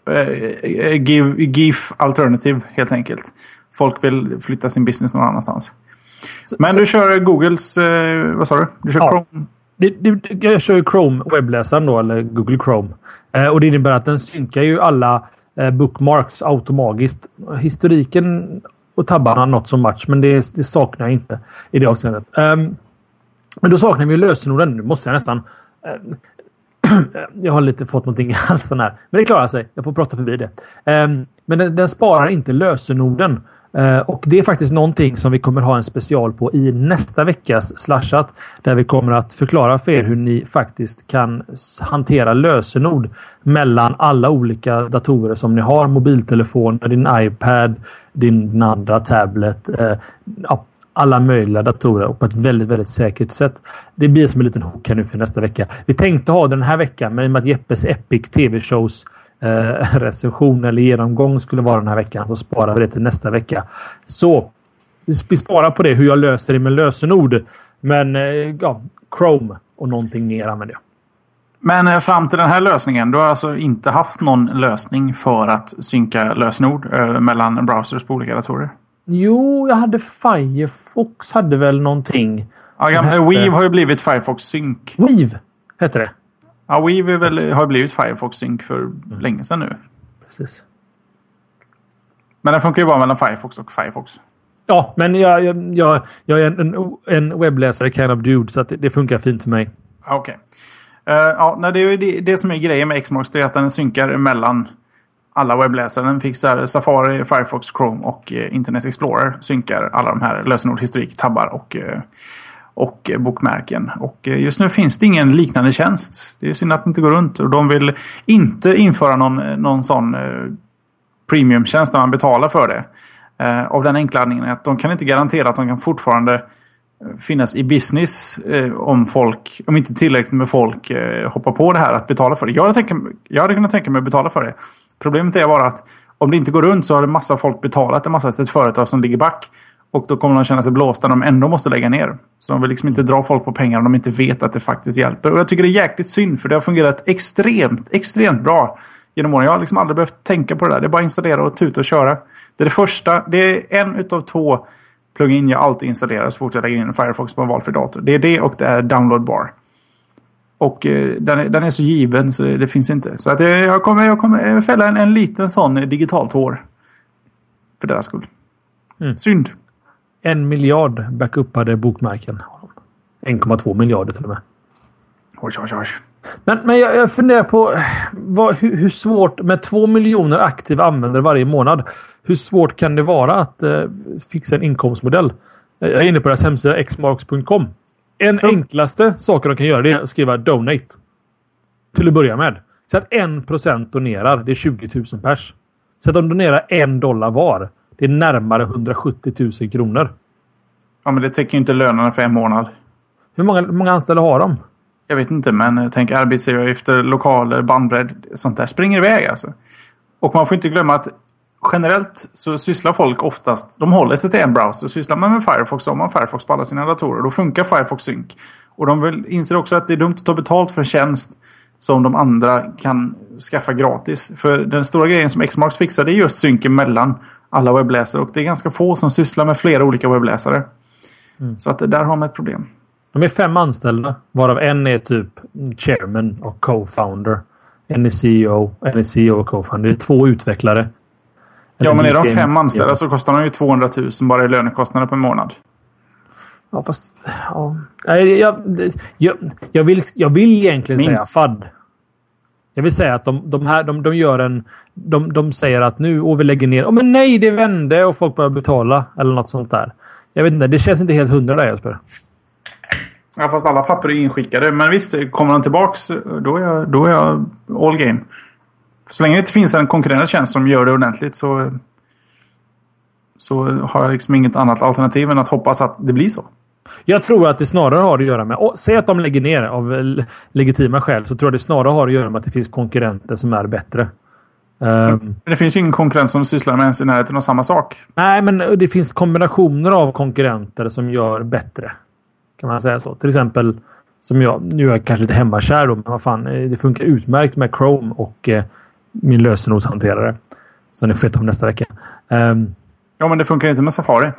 Give, GIF alternative helt enkelt. Folk vill flytta sin business någon annanstans. Så, men så, du kör Googles eh, vad sa du? Du kör ja, Chrome. Det, det, jag kör ju Chrome webbläsaren då, eller Google Chrome. Eh, och det innebär att den synkar ju alla eh, bookmarks automatiskt. Historiken och tabbarna något som match, men det, det saknar jag inte i det avseendet. Um, men då saknar vi ju lösenorden. Nu måste jag nästan uh, jag har lite fått någonting i halsen här. Men det klarar sig. Jag får prata förbi det. Um, men den, den sparar inte lösenorden. Uh, och det är faktiskt någonting som vi kommer ha en special på i nästa veckas slashat. Där vi kommer att förklara för er hur ni faktiskt kan hantera lösenord mellan alla olika datorer som ni har. Mobiltelefon, din iPad, din andra tablet. Uh, ja, alla möjliga datorer och på ett väldigt, väldigt säkert sätt. Det blir som en liten hook här nu för nästa vecka. Vi tänkte ha den här veckan, men i och med att Jeppes Epic T V-shows eh, recension eller genomgång skulle vara den här veckan, så sparar vi det till nästa vecka. Så vi sparar på det, hur jag löser det med lösenord. Men eh, ja, Chrome och någonting mer använder jag. Men eh, fram till den här lösningen, du har alltså inte haft någon lösning för att synka lösenord eh, mellan browsers på olika datorer? Jo, jag hade Firefox hade väl någonting. Ja, gamla, Weave har ju blivit Firefox Sync. Weave heter det. Ja, Weave är väl, har blivit Firefox Sync för mm. länge sedan nu. Precis. Men den funkar ju bara mellan Firefox och Firefox. Ja, men jag, jag, jag, jag är en, en webbläsare kind of dude, så att det, det funkar fint för mig. Okej. Okay. Uh, ja, nej, det är ju det, det som är grejen med Xmarks, det är att den synkar mellan alla webbläsare. Den fixar Safari, Firefox, Chrome och eh, Internet Explorer. Synkar alla de här lösenord, historik, tabbar och, eh, och eh, bokmärken. Och eh, just nu finns det ingen liknande tjänst. Det är synd att det inte går runt. Och de vill inte införa någon, någon sån eh, premiumtjänst där man betalar för det. Eh, av den enkla anledningen att de kan inte garantera att de kan fortfarande finnas i business eh, om folk, om inte tillräckligt med folk eh, hoppar på det här att betala för det. Jag hade, tänkt, jag hade kunnat tänka mig att betala för det. Problemet är bara att om det inte går runt så har det massa folk betalat en massa till ett företag som ligger back. Och då kommer de känna sig blåsta när de ändå måste lägga ner. Så de vill liksom inte dra folk på pengar om de inte vet att det faktiskt hjälper. Och jag tycker det är jäkligt synd, för det har fungerat extremt, extremt bra genom åren. Jag har liksom aldrig behövt tänka på det där. Det är bara att installera och tuta och köra. Det är det första, det är en utav två plugin jag alltid installerar så fort jag lägger in en Firefox på en valfri dator. Det är det och det är Download Bar. Och eh, den, är, den är så given så det finns inte. Så att jag, jag kommer, jag kommer fälla en, en liten sån digital tår. För deras skull. Mm. Synd. En miljard backuppade bokmärken. en komma två miljarder till och med. Oj, oj, oj. Men, men jag, jag funderar på vad, hur, hur svårt med två miljoner aktiva användare varje månad. Hur svårt kan det vara att eh, fixa en inkomstmodell? Jag är inne på deras hemsida x marks punkt com. En Så. enklaste saker de kan göra det är att skriva donate. Till att börja med. Så att en procent donerar, det är tjugo tusen pers. Så att de donerar en dollar var. Det är närmare hundrasjuttio tusen kronor. Ja, men det täcker ju inte lönerna för en månad. Hur många, hur många anställda har de? Jag vet inte, men jag tänker arbetsgivaravgifter, lokaler, bandbredd, sånt där springer iväg alltså. Och man får inte glömma att generellt så sysslar folk oftast, de håller sig till en browser, sysslar man med Firefox så har man Firefox på alla sina datorer. Då funkar Firefox Sync. Och de vill, inser också att det är dumt att ta betalt för en tjänst som de andra kan skaffa gratis. För den stora grejen som Xmarks fixar, det är just synken mellan alla webbläsare. Och det är ganska få som sysslar med flera olika webbläsare. Mm. Så att där har man ett problem. De är fem anställda, varav en är typ chairman och co-founder. En är C E O, en är C E O och co-founder. Det är två utvecklare. Ja, men är de fem anställda så kostar de ju tvåhundratusen bara i lönekostnader per månad. Ja, fast... Ja. Jag, jag, jag, jag, vill, jag vill egentligen Minst. säga F A D. Jag vill säga att de, de här de, de gör en... De, de säger att nu och vi lägger ner... Oh, men nej, det vände och folk börjar betala. Eller något sånt där. Jag vet inte, det känns inte helt hundra där, Jesper. Ja, fast alla papper är inskickade. Men visst, kommer de tillbaks, då är jag, då är jag all game. Så länge det inte finns en konkurrerande tjänst som gör det ordentligt så, så har jag liksom inget annat alternativ än att hoppas att det blir så. Jag tror att det snarare har att göra med... Och, säg att de lägger ner av legitima skäl, så tror jag det snarare har att göra med att det finns konkurrenter som är bättre. Mm. Um, men det finns ju ingen konkurrent som sysslar med ens i närheten av samma sak. Nej, men det finns kombinationer av konkurrenter som gör bättre. Kan man säga så. Till exempel, som jag... Nu är jag kanske lite hemmakär då, men vad fan, det funkar utmärkt med Chrome och eh, min lösenordshanterare. Som ni får veta om nästa vecka. Um, ja, men det funkar inte med Safari.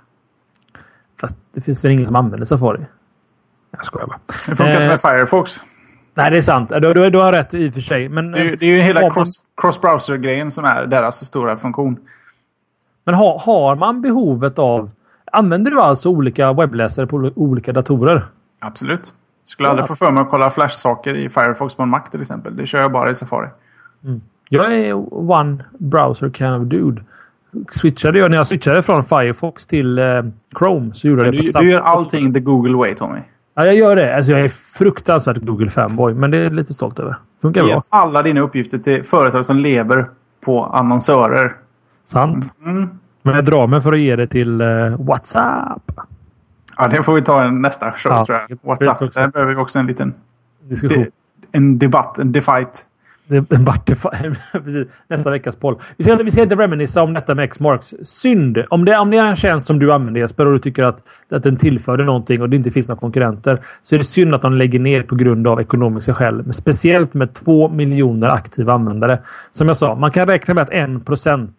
Fast det finns väl ingen som använder Safari. Jag skojar bara. Det funkar inte med uh, Firefox. Nej, det är sant. Du, du, du har rätt i och för sig. Men, det, är, det är ju hela cross, cross-browser-grejen som är deras stora funktion. Men har, har man behovet av... Använder du alltså olika webbläsare på olika datorer? Absolut. Skulle aldrig få för mig att kolla Flash-saker i Firefox på en Mac till exempel. Det kör jag bara i Safari. Mm. Jag är one browser kind of dude. Switchade jag, när jag switchade från Firefox till eh, Chrome så gjorde jag det du, på du gör allting the Google way, Tommy. Ja, jag gör det. Alltså jag är fruktansvärt Google fanboy, men det är lite stolt över. Funkar bra. Ge alla dina uppgifter till företag som lever på annonsörer. Sant. Mm. Men jag drar mig för att ge det till uh, WhatsApp. Ja, det får vi ta en nästa show, ja, tror jag. WhatsApp, där behöver vi också en liten diskussion. De, en debatt, en defight. En Precis. Nästa veckas poll. Vi ska, vi ska inte reminissa om detta med Xmarks. Synd. Om det, om det är en tjänst som du använder, Jesper, och du tycker att, att den tillförde någonting och det inte finns några konkurrenter, så är det synd att de lägger ner på grund av ekonomiska skäl. Men speciellt med två miljoner aktiva användare. Som jag sa, man kan räkna med att en procent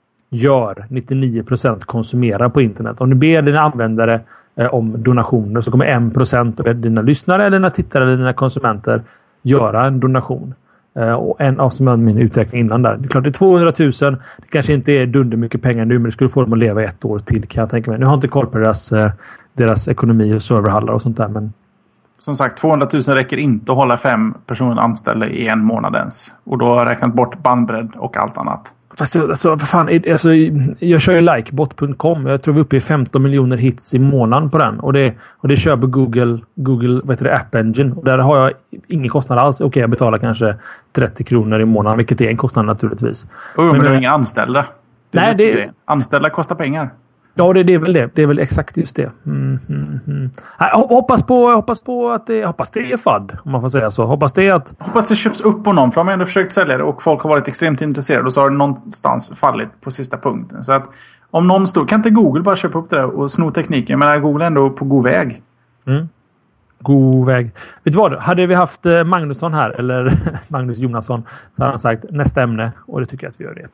gör nittionio procent konsumerar på internet. Om du ber dina användare eh, om donationer så kommer en procent av dina lyssnare, eller dina tittare eller dina konsumenter göra en donation. Uh, och en av som är min uträkning innan där. Det är klart, det är tvåhundratusen. Det kanske inte är dunder mycket pengar nu, men det skulle få dem att leva ett år till, kan jag tänka mig. Nu har jag inte koll på deras, uh, deras ekonomi och serverhallar och sånt där, men... Som sagt, tvåhundratusen räcker inte att hålla fem personer anställda i en månad ens. Och då har jag räknat bort bandbredd och allt annat. Fast alltså, vad fan, alltså, jag kör ju likebot punkt com. Jag tror vi är uppe i femton miljoner hits i månaden på den. Och det, och det kör på Google, Google vad heter det, App Engine. Och där har jag ingen kostnad alls. Okej, okay, jag betalar kanske trettio kronor i månaden, vilket är en kostnad naturligtvis. Oh, men, men det är inga anställda. Det är nej, det det, anställda kostar pengar. Ja, det, det är väl det. Det är väl exakt just det. Mm, mm, mm. Nej, hoppas på, hoppas på att det, hoppas det är F A D, om man får säga så. Hoppas det att... Hoppas det köps upp på någon, för de har ändå försökt sälja det och folk har varit extremt intresserade och så har det någonstans fallit på sista punkten. Så att om någon står, kan inte Google bara köpa upp det där och sno tekniken? Men Google är ändå på god väg. Mm. God väg. Vet du vad? Hade vi haft Magnusson här, eller Magnus Jonasson, så hade han sagt nästa ämne, och det tycker jag att vi gör det.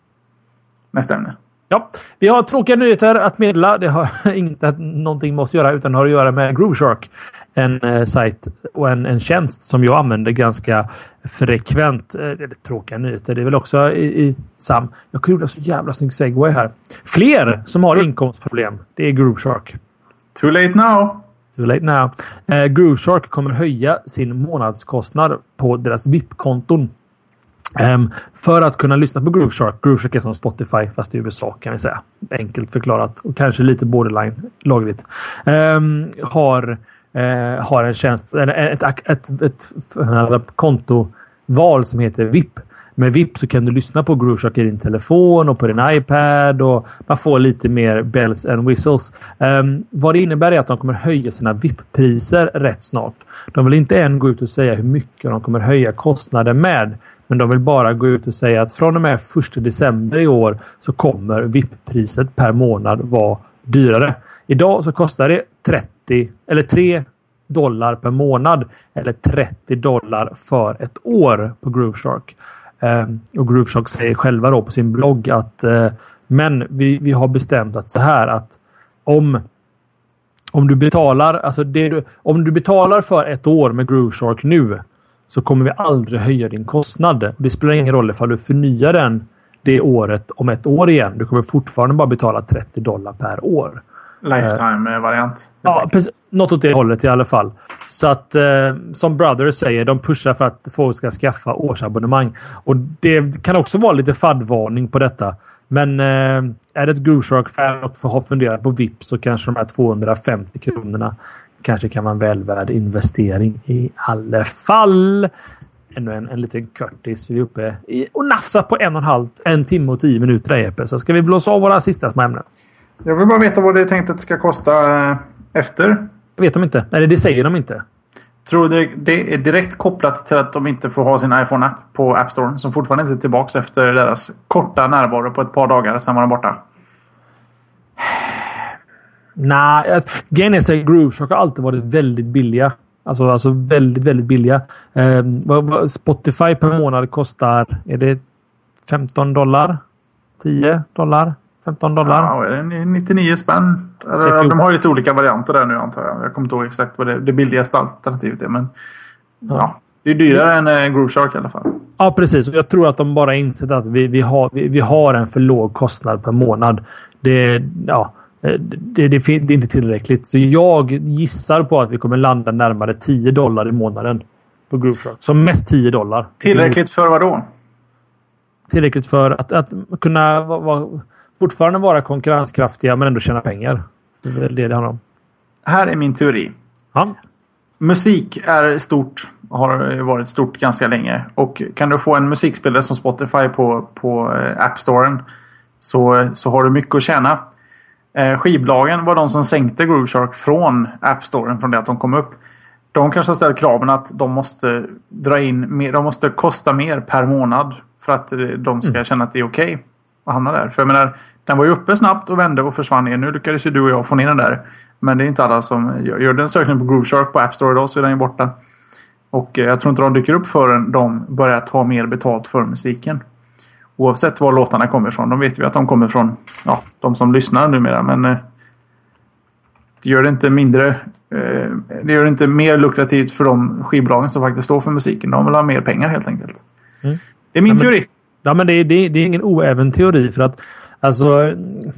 Nästa ämne. Ja, vi har tråkiga nyheter att meddela. Det har inte någonting med oss att göra, utan har att göra med Grooveshark. En eh, sajt och en, en tjänst som jag använder ganska frekvent. Eh, det är tråkiga nyheter. Det är väl också i, i Sam. Jag kunde så jävla snygg segway här. Fler som har inkomstproblem. Det är Grooveshark. Too late now. Too late now. Eh, Grooveshark kommer höja sin månadskostnad på deras V I P-konton. Um, för att kunna lyssna på Grooveshark. Grooveshark är som Spotify, fast i U S A kan vi säga. Enkelt förklarat. Och kanske lite borderline lagligt. Um, har, uh, har en tjänst, eller ett, ett, ett, ett, ett kontoval som heter V I P. Med V I P så kan du lyssna på Groove Shark i din telefon och på din iPad och man får lite mer bells and whistles. Um, vad det innebär är att de kommer höja sina V I P-priser rätt snart. De vill inte än gå ut och säga hur mycket de kommer höja kostnaden med. Men de vill bara gå ut och säga att från och med första december i år så kommer V I P-priset per månad vara dyrare. Idag så kostar det trettio eller tre dollar per månad eller trettio dollar för ett år på Groove Shark. Eh, och Groove Shark säger själva då på sin blogg att eh, men vi, vi har bestämt att så här att om om du betalar alltså det du, om du betalar för ett år med Groove Shark nu så kommer vi aldrig höja din kostnad. Det spelar ingen roll ifall du förnyar den det året om ett år igen. Du kommer fortfarande bara betala trettio dollar per år. Lifetime-variant. Ja, precis. Något åt det hållet i alla fall. Så att, eh, som Brothers säger, de pushar för att folk ska skaffa årsabonnemang. Och det kan också vara lite faddvarning på detta. Men eh, är det ett Groove Shark-fan och har funderat på V I P så kanske de här tvåhundrafemtio kronorna kanske kan vara en välvärd investering i alla fall. Ännu en, en liten Curtis. Vi är uppe i, och nafsar på en och en halv, en timme och tio minuter E P. Så ska vi blåsa av våra sista små ämnen. Jag vill bara veta vad det är tänkt att det ska kosta efter. Vet de inte. Eller det säger de inte. Tror det, det är direkt kopplat till att de inte får ha sin iPhone-app på App Store. Som fortfarande inte är tillbaka efter deras korta närvaro på ett par dagar. Sen var de borta. Nej, grejen är så Groove Shark har alltid varit väldigt billiga. Alltså, alltså väldigt, väldigt billiga. Eh, vad, vad Spotify per månad kostar, är det femton dollar? tio dollar? femton dollar? Ja, är det nittionio spänn? Eller, de har ju lite olika varianter där nu antar jag. Jag kommer inte ihåg exakt vad det, det billigaste alternativet är. Men ja, ja det är dyrare än eh, Groove Shark i alla fall. Ja, precis. Och jag tror att de bara insett att vi, vi, har, vi, vi har en för låg kostnad per månad. Det, ja, det, det, det är inte tillräckligt. Så jag gissar på att vi kommer landa närmare tio dollar i månaden på Groove Shark. Som mest tio dollar. Tillräckligt för vad då? Tillräckligt för att, att kunna vara, fortfarande vara konkurrenskraftiga men ändå tjäna pengar. Det är väl det det handlar om. Här är min teori. Ja. Musik är stort. Har varit stort ganska länge. Och kan du få en musikspelare som Spotify på, på App Storen så, så har du mycket att tjäna. Eh, skivbolagen var de som sänkte Groove Shark från App Storen från det att de kom upp. De kanske har ställt kraven att de måste dra in mer, de måste kosta mer per månad för att de ska mm. känna att det är okej okay att hamna där. För jag menar, den var ju uppe snabbt och vände och försvann ner. Nu lyckades ju du och jag få ner den där. Men det är inte alla som gör, gör den sökningen på Groove Shark på App Store idag så är den ju borta. Och eh, jag tror inte de dyker upp förrän de börjar ta mer betalt för musiken. Oavsett var låtarna kommer ifrån. De vet ju att de kommer från ja, de som lyssnar numera. Men eh, det gör det inte mindre eh, det gör det inte mer lukrativt för de skivbolagen som faktiskt står för musiken. De vill ha mer pengar helt enkelt. Mm. Det är min ja, men, teori. Ja, men det är, det, är, det är ingen oäven teori för att alltså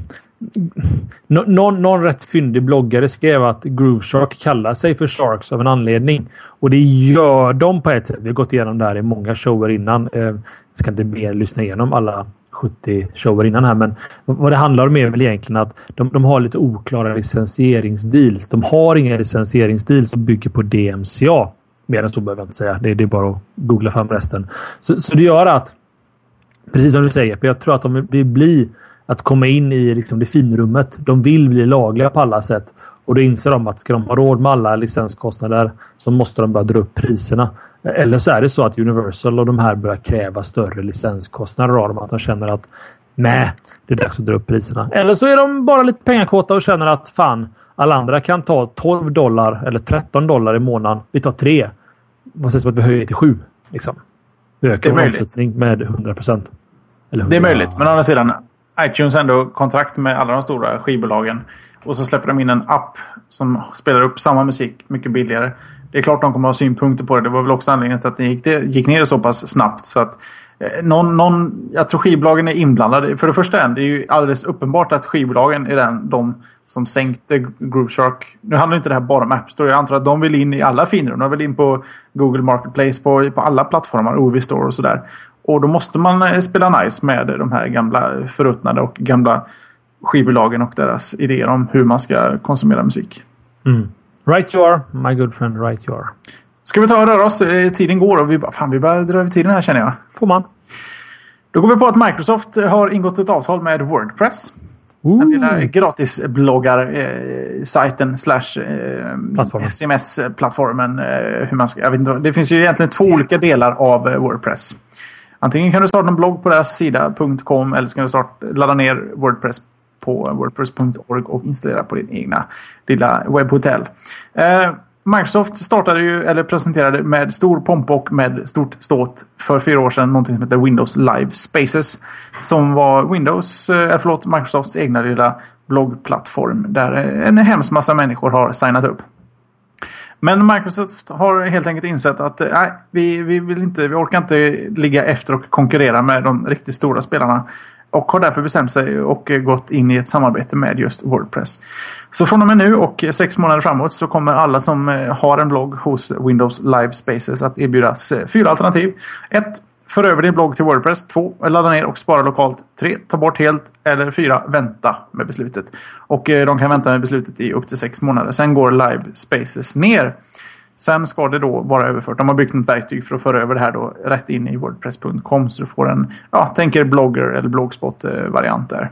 någon, någon rätt fyndig bloggare skrev att Groove Shark kallar sig för Sharks av en anledning. Och det gör de på ett sätt. Vi har gått igenom det här i många shower innan. Jag ska inte mer lyssna igenom alla sjuttio shower innan här. Men vad det handlar om är väl egentligen att de, de har lite oklara licensieringsdeals. De har inga licensieringsdeals som bygger på D M C A. Mer än så behöver jag inte säga. Det, det är bara att googla fram resten. Så, så det gör att, precis som du säger, jag tror att de vill bli att komma in i liksom det finrummet. De vill bli lagliga på alla sätt. Och då inser de att ska de ha råd med alla licenskostnader så måste de börja dra upp priserna. Eller så är det så att Universal och de här börjar kräva större licenskostnader av dem. Att de känner att nej, det är dags att dra upp priserna. Eller så är de bara lite pengakåta och känner att fan, alla andra kan ta tolv dollar eller tretton dollar i månaden. Vi tar tre. Vad sägs om att vi höjer till sju? Liksom. Vi ökar vår omsättning med hundra procent. Eller hundra... Det är möjligt, men å andra sidan iTunes har ändå kontrakt med alla de stora skivbolagen. Och så släpper de in en app som spelar upp samma musik mycket billigare. Det är klart de kommer ha synpunkter på det. Det var väl också anledningen till att det gick, det gick ner så pass snabbt. Så att eh, någon, någon, jag tror skivbolagen är inblandade. För det första är det ju alldeles uppenbart att skivbolagen är den, de som sänkte Groove Shark. Nu handlar inte det här bara om App Store. Jag antar att de vill in i alla finrum. De vill in på Google Marketplace, på, på alla plattformar, O V Store och sådär. Och då måste man spela nice med de här gamla förruttnade och gamla skivbolagen och deras idéer om hur man ska konsumera musik. Mm. Right you are, my good friend, right you are. Ska vi ta och röra oss? Tiden går och vi bara, fan vi börjar dra över tiden här känner jag. Får man. Då går vi på att Microsoft har ingått ett avtal med WordPress. Ooh. Den lilla gratisbloggar-sajten slash S M S-plattformen. Hur man ska, jag vet inte, det finns ju egentligen två olika delar av WordPress. Antingen kan du starta en blogg på deras sida punkt com eller så kan du starta, ladda ner WordPress på wordpress punkt org och installera på din egna lilla webbhotell. Eh, Microsoft startade ju, eller presenterade med stor pompa och med stort ståt för fyra år sedan någonting som heter Windows Live Spaces, som var Windows, eh, förlåt, Microsofts egna lilla bloggplattform där en hemsk massa människor har signat upp. Men Microsoft har helt enkelt insett att nej, vi, vi vill inte, vi orkar inte ligga efter och konkurrera med de riktigt stora spelarna. Och har därför bestämt sig och gått in i ett samarbete med just WordPress. Så från och med nu och sex månader framåt så kommer alla som har en blogg hos Windows Live Spaces att erbjudas fyra alternativ. ett. För över din blogg till WordPress. två. Ladda ner och spara lokalt. tre. Ta bort helt. Eller fyra. Vänta med beslutet. Och de kan vänta med beslutet i upp till sex månader. Sen går Live Spaces ner. Sen ska det då vara överfört. De har byggt ett verktyg för att föra över det här då rätt in i wordpress punkt com. Så du får en, ja, tänker blogger eller bloggspot-variant där.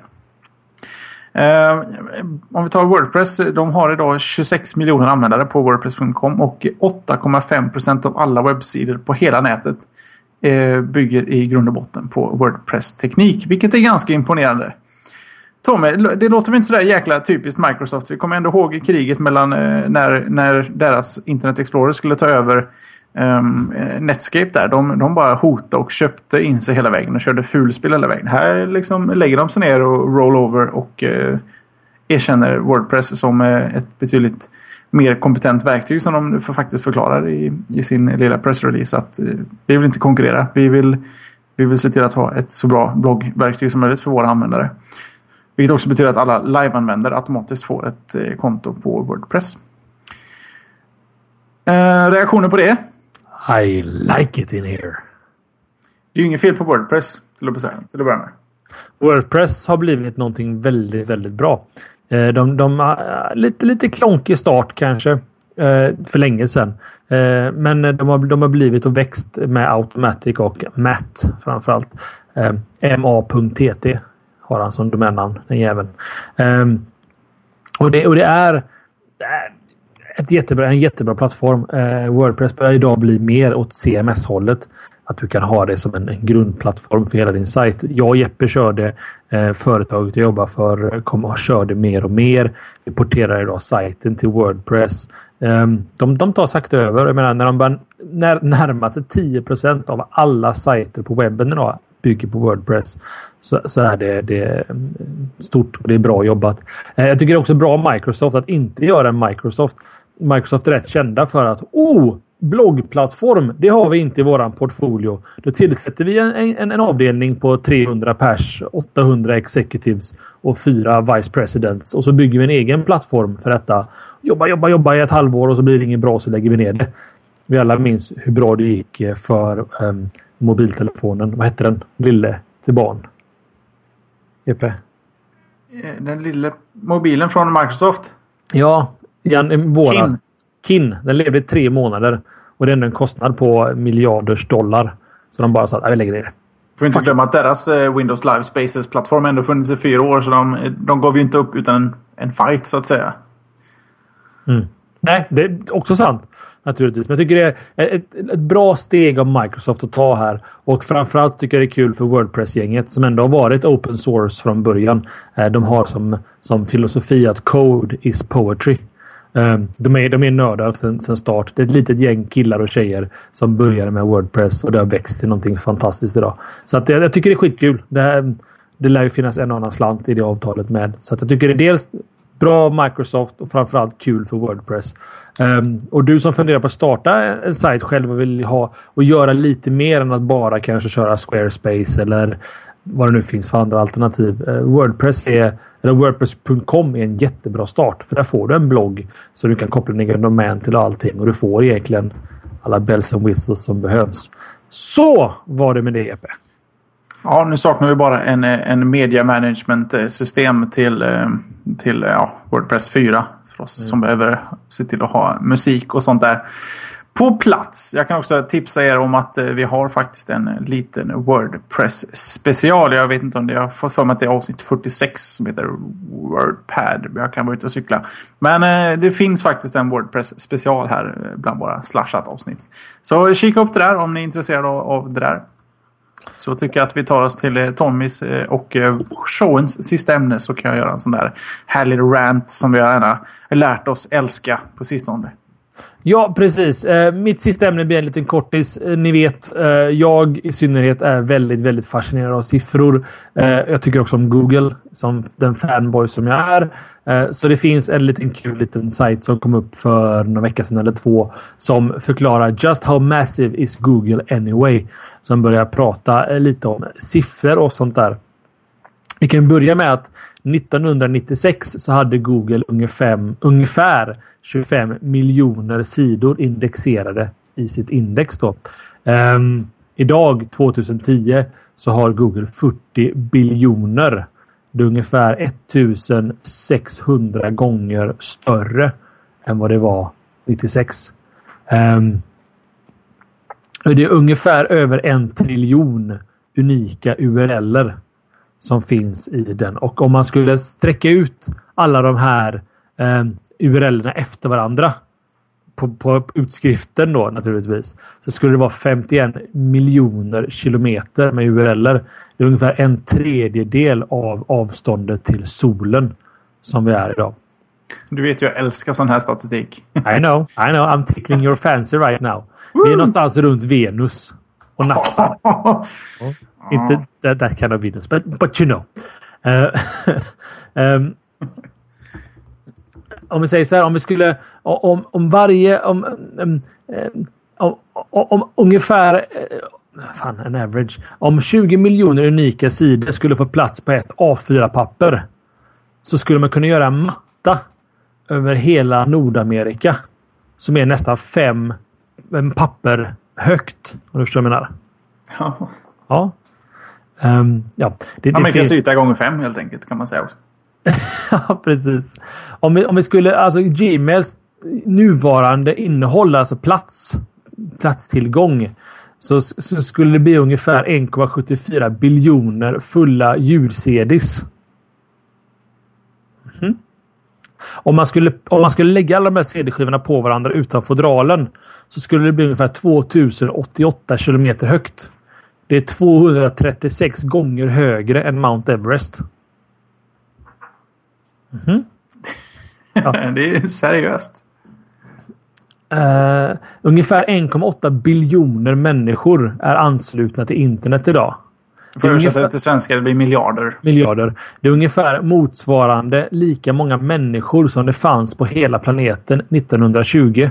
Eh, om vi tar WordPress, de har idag tjugosex miljoner användare på wordpress punkt com och åtta komma fem procent av alla webbsidor på hela nätet eh, bygger i grund och botten på WordPress-teknik, vilket är ganska imponerande. Tommy, det låter väl inte sådär jäkla typiskt Microsoft. Vi kommer ändå ihåg kriget mellan eh, när, när deras Internet Explorer skulle ta över um, Netscape där. De, de bara hotade och köpte in sig hela vägen och körde fulspel hela vägen. Här liksom lägger de sig ner och roll over och eh, erkänner WordPress som eh, ett betydligt mer kompetent verktyg som de för faktiskt förklarar i, i sin lilla pressrelease att eh, vi vill inte konkurrera. Vi vill, vi vill se till att ha ett så bra bloggverktyg som möjligt för våra användare. Vilket också betyder att alla live-användare automatiskt får ett eh, konto på WordPress. Eh, reaktioner på det? I like it in here. Det är ju inget fel på WordPress till att, besäga, till att börja med. WordPress har blivit någonting väldigt, väldigt bra. Eh, de, de har lite, lite klonkig start kanske eh, för länge sedan. Eh, men de har, de har blivit och växt med Automatic och Matt framförallt. Eh, M A punkt T T har han som domännamn, den jäveln. Um, och, det, och det är, det är ett jättebra, en jättebra plattform. Uh, WordPress börjar idag bli mer åt C M S-hållet. Att du kan ha det som en, en grundplattform för hela din sajt. Jag och Jeppe körde, uh, företaget jag jobbar för kom och körde mer och mer. Vi porterar idag sajten till WordPress. Um, de, de tar sakta över. Jag menar, när de börjar när, närmar sig tio procent av alla sajter på webben idag bygger på WordPress. Så, så är det, det är stort och det är bra jobbat. Eh, jag tycker det är också bra av Microsoft att inte göra en Microsoft. Microsoft är rätt kända för att oh, bloggplattform, det har vi inte i våran portfolio. Då tillsätter vi en, en, en avdelning på trehundra pers, åttahundra executives och fyra vice presidents. Och så bygger vi en egen plattform för detta. Jobba, jobba, jobba i ett halvår och så blir det inget bra så lägger vi ner det. Vi alla minns hur bra det gick för um, mobiltelefonen. Vad heter den? Lille till barn. Jeppe. Den lilla mobilen från Microsoft. Ja, i våras. Kin. Kin. Den levde i tre månader. Och det är en kostnad på miljarders dollar. Så de bara sa att vi lägger ner det. Får inte glömma att deras eh, Windows Live Spaces-plattform ändå funnits i fyra år. Så de, de gav ju inte upp utan en, en fight så att säga. Mm. Nej, det är också sant. Naturligtvis. Men jag tycker det är ett, ett bra steg av Microsoft att ta här. Och framförallt tycker jag det är kul för WordPress-gänget som ändå har varit open source från början. De har som, som filosofi att code is poetry. De är, de är nördar sen, sen start. Det är ett litet gäng killar och tjejer som började med WordPress och det har växt till någonting fantastiskt idag. Så att jag, jag tycker det är skitkul. Det, här, det lär ju finnas en annan slant i det avtalet med. Så att jag tycker det är dels bra Microsoft och framförallt kul för WordPress. Um, och du som funderar på att starta en sajt själv och vill ha och göra lite mer än att bara kanske köra Squarespace eller vad det nu finns för andra alternativ. Uh, WordPress är, eller wordpress punkt com är en jättebra start för där får du en blogg så du kan koppla ner en domän till allting och du får egentligen alla bells and whistles som behövs. Så var det med det, E P. Ja, nu saknar vi bara en, en media management system till, till ja, WordPress fyra för oss mm. som behöver se till att ha musik och sånt där på plats. Jag kan också tipsa er om att vi har faktiskt en liten WordPress-special. Jag vet inte om det, jag har fått för mig att det är avsnitt fyrtiosex som heter WordPad. Jag kan vara ute och cykla. Men eh, det finns faktiskt en WordPress-special här bland våra slashat avsnitt. Så kika upp det där om ni är intresserade av, av det där. Så tycker jag att vi tar oss till Tommys och showens sista ämne, så kan jag göra en sån där härlig rant som vi har gärna lärt oss älska på sistone. Ja, precis. Eh, mitt sista ämne blir en liten kortis. Eh, ni vet, eh, jag i synnerhet är väldigt, väldigt fascinerad av siffror. Eh, jag tycker också om Google, som den fanboy som jag är. Eh, så det finns en liten kul liten sajt som kom upp för några veckor sedan eller två som förklarar just how massive is Google anyway. Som börjar prata eh, lite om siffror och sånt där. Vi kan börja med att nittonhundranittiosex så hade Google ungefär, ungefär tjugofem miljoner sidor indexerade i sitt index då. Um, idag, tjugohundratio, så har Google fyrtio biljoner. Det är ungefär sextonhundra gånger större än vad det var nittiosex. Um, det är ungefär över en triljon unika U R L-er som finns i den. Och om man skulle sträcka ut alla de här eh, U R L-erna efter varandra på, på utskriften då naturligtvis, så skulle det vara femtioen miljoner kilometer med U R L-er. Det är ungefär en tredjedel av avståndet till solen som vi är idag. Du vet ju, jag älskar sån här statistik. I know, I know. I'm tickling your fancy right now. Vi är någonstans runt Venus och NASA. Oh. Inte that, that kind of Venus, but, but you know. Uh, um, om vi säger så här, om vi skulle om, om varje om, um, om, om, om ungefär uh, fan, en average om tjugo miljoner unika sidor skulle få plats på ett A fyra-papper, så skulle man kunna göra en matta över hela Nordamerika som är nästan fem papper högt, om du förstår vad jag menar. Ja. Ja. Um, ja, det, det Amerikas finns... yta gånger fem helt enkelt, kan man säga också. Ja, precis. Om vi, om vi skulle, alltså Gmails nuvarande innehåll, alltså plats, platstillgång, så, så skulle det bli ungefär en komma sjuttiofyra biljoner fulla ljud-C Ds. Mm. Om man skulle, om man skulle lägga alla de här C D-skivorna på varandra utan fodralen, så skulle det bli ungefär tvåtusen åttioåtta kilometer högt. Det är tvåhundratrettiosex gånger högre än Mount Everest. Mm-hmm. Ja. Det är seriöst. Uh, ungefär en komma åtta biljoner människor är anslutna till internet idag. För att översätta det till svenska, det blir miljarder. Miljarder. Det är ungefär motsvarande lika många människor som det fanns på hela planeten nittonhundratjugo.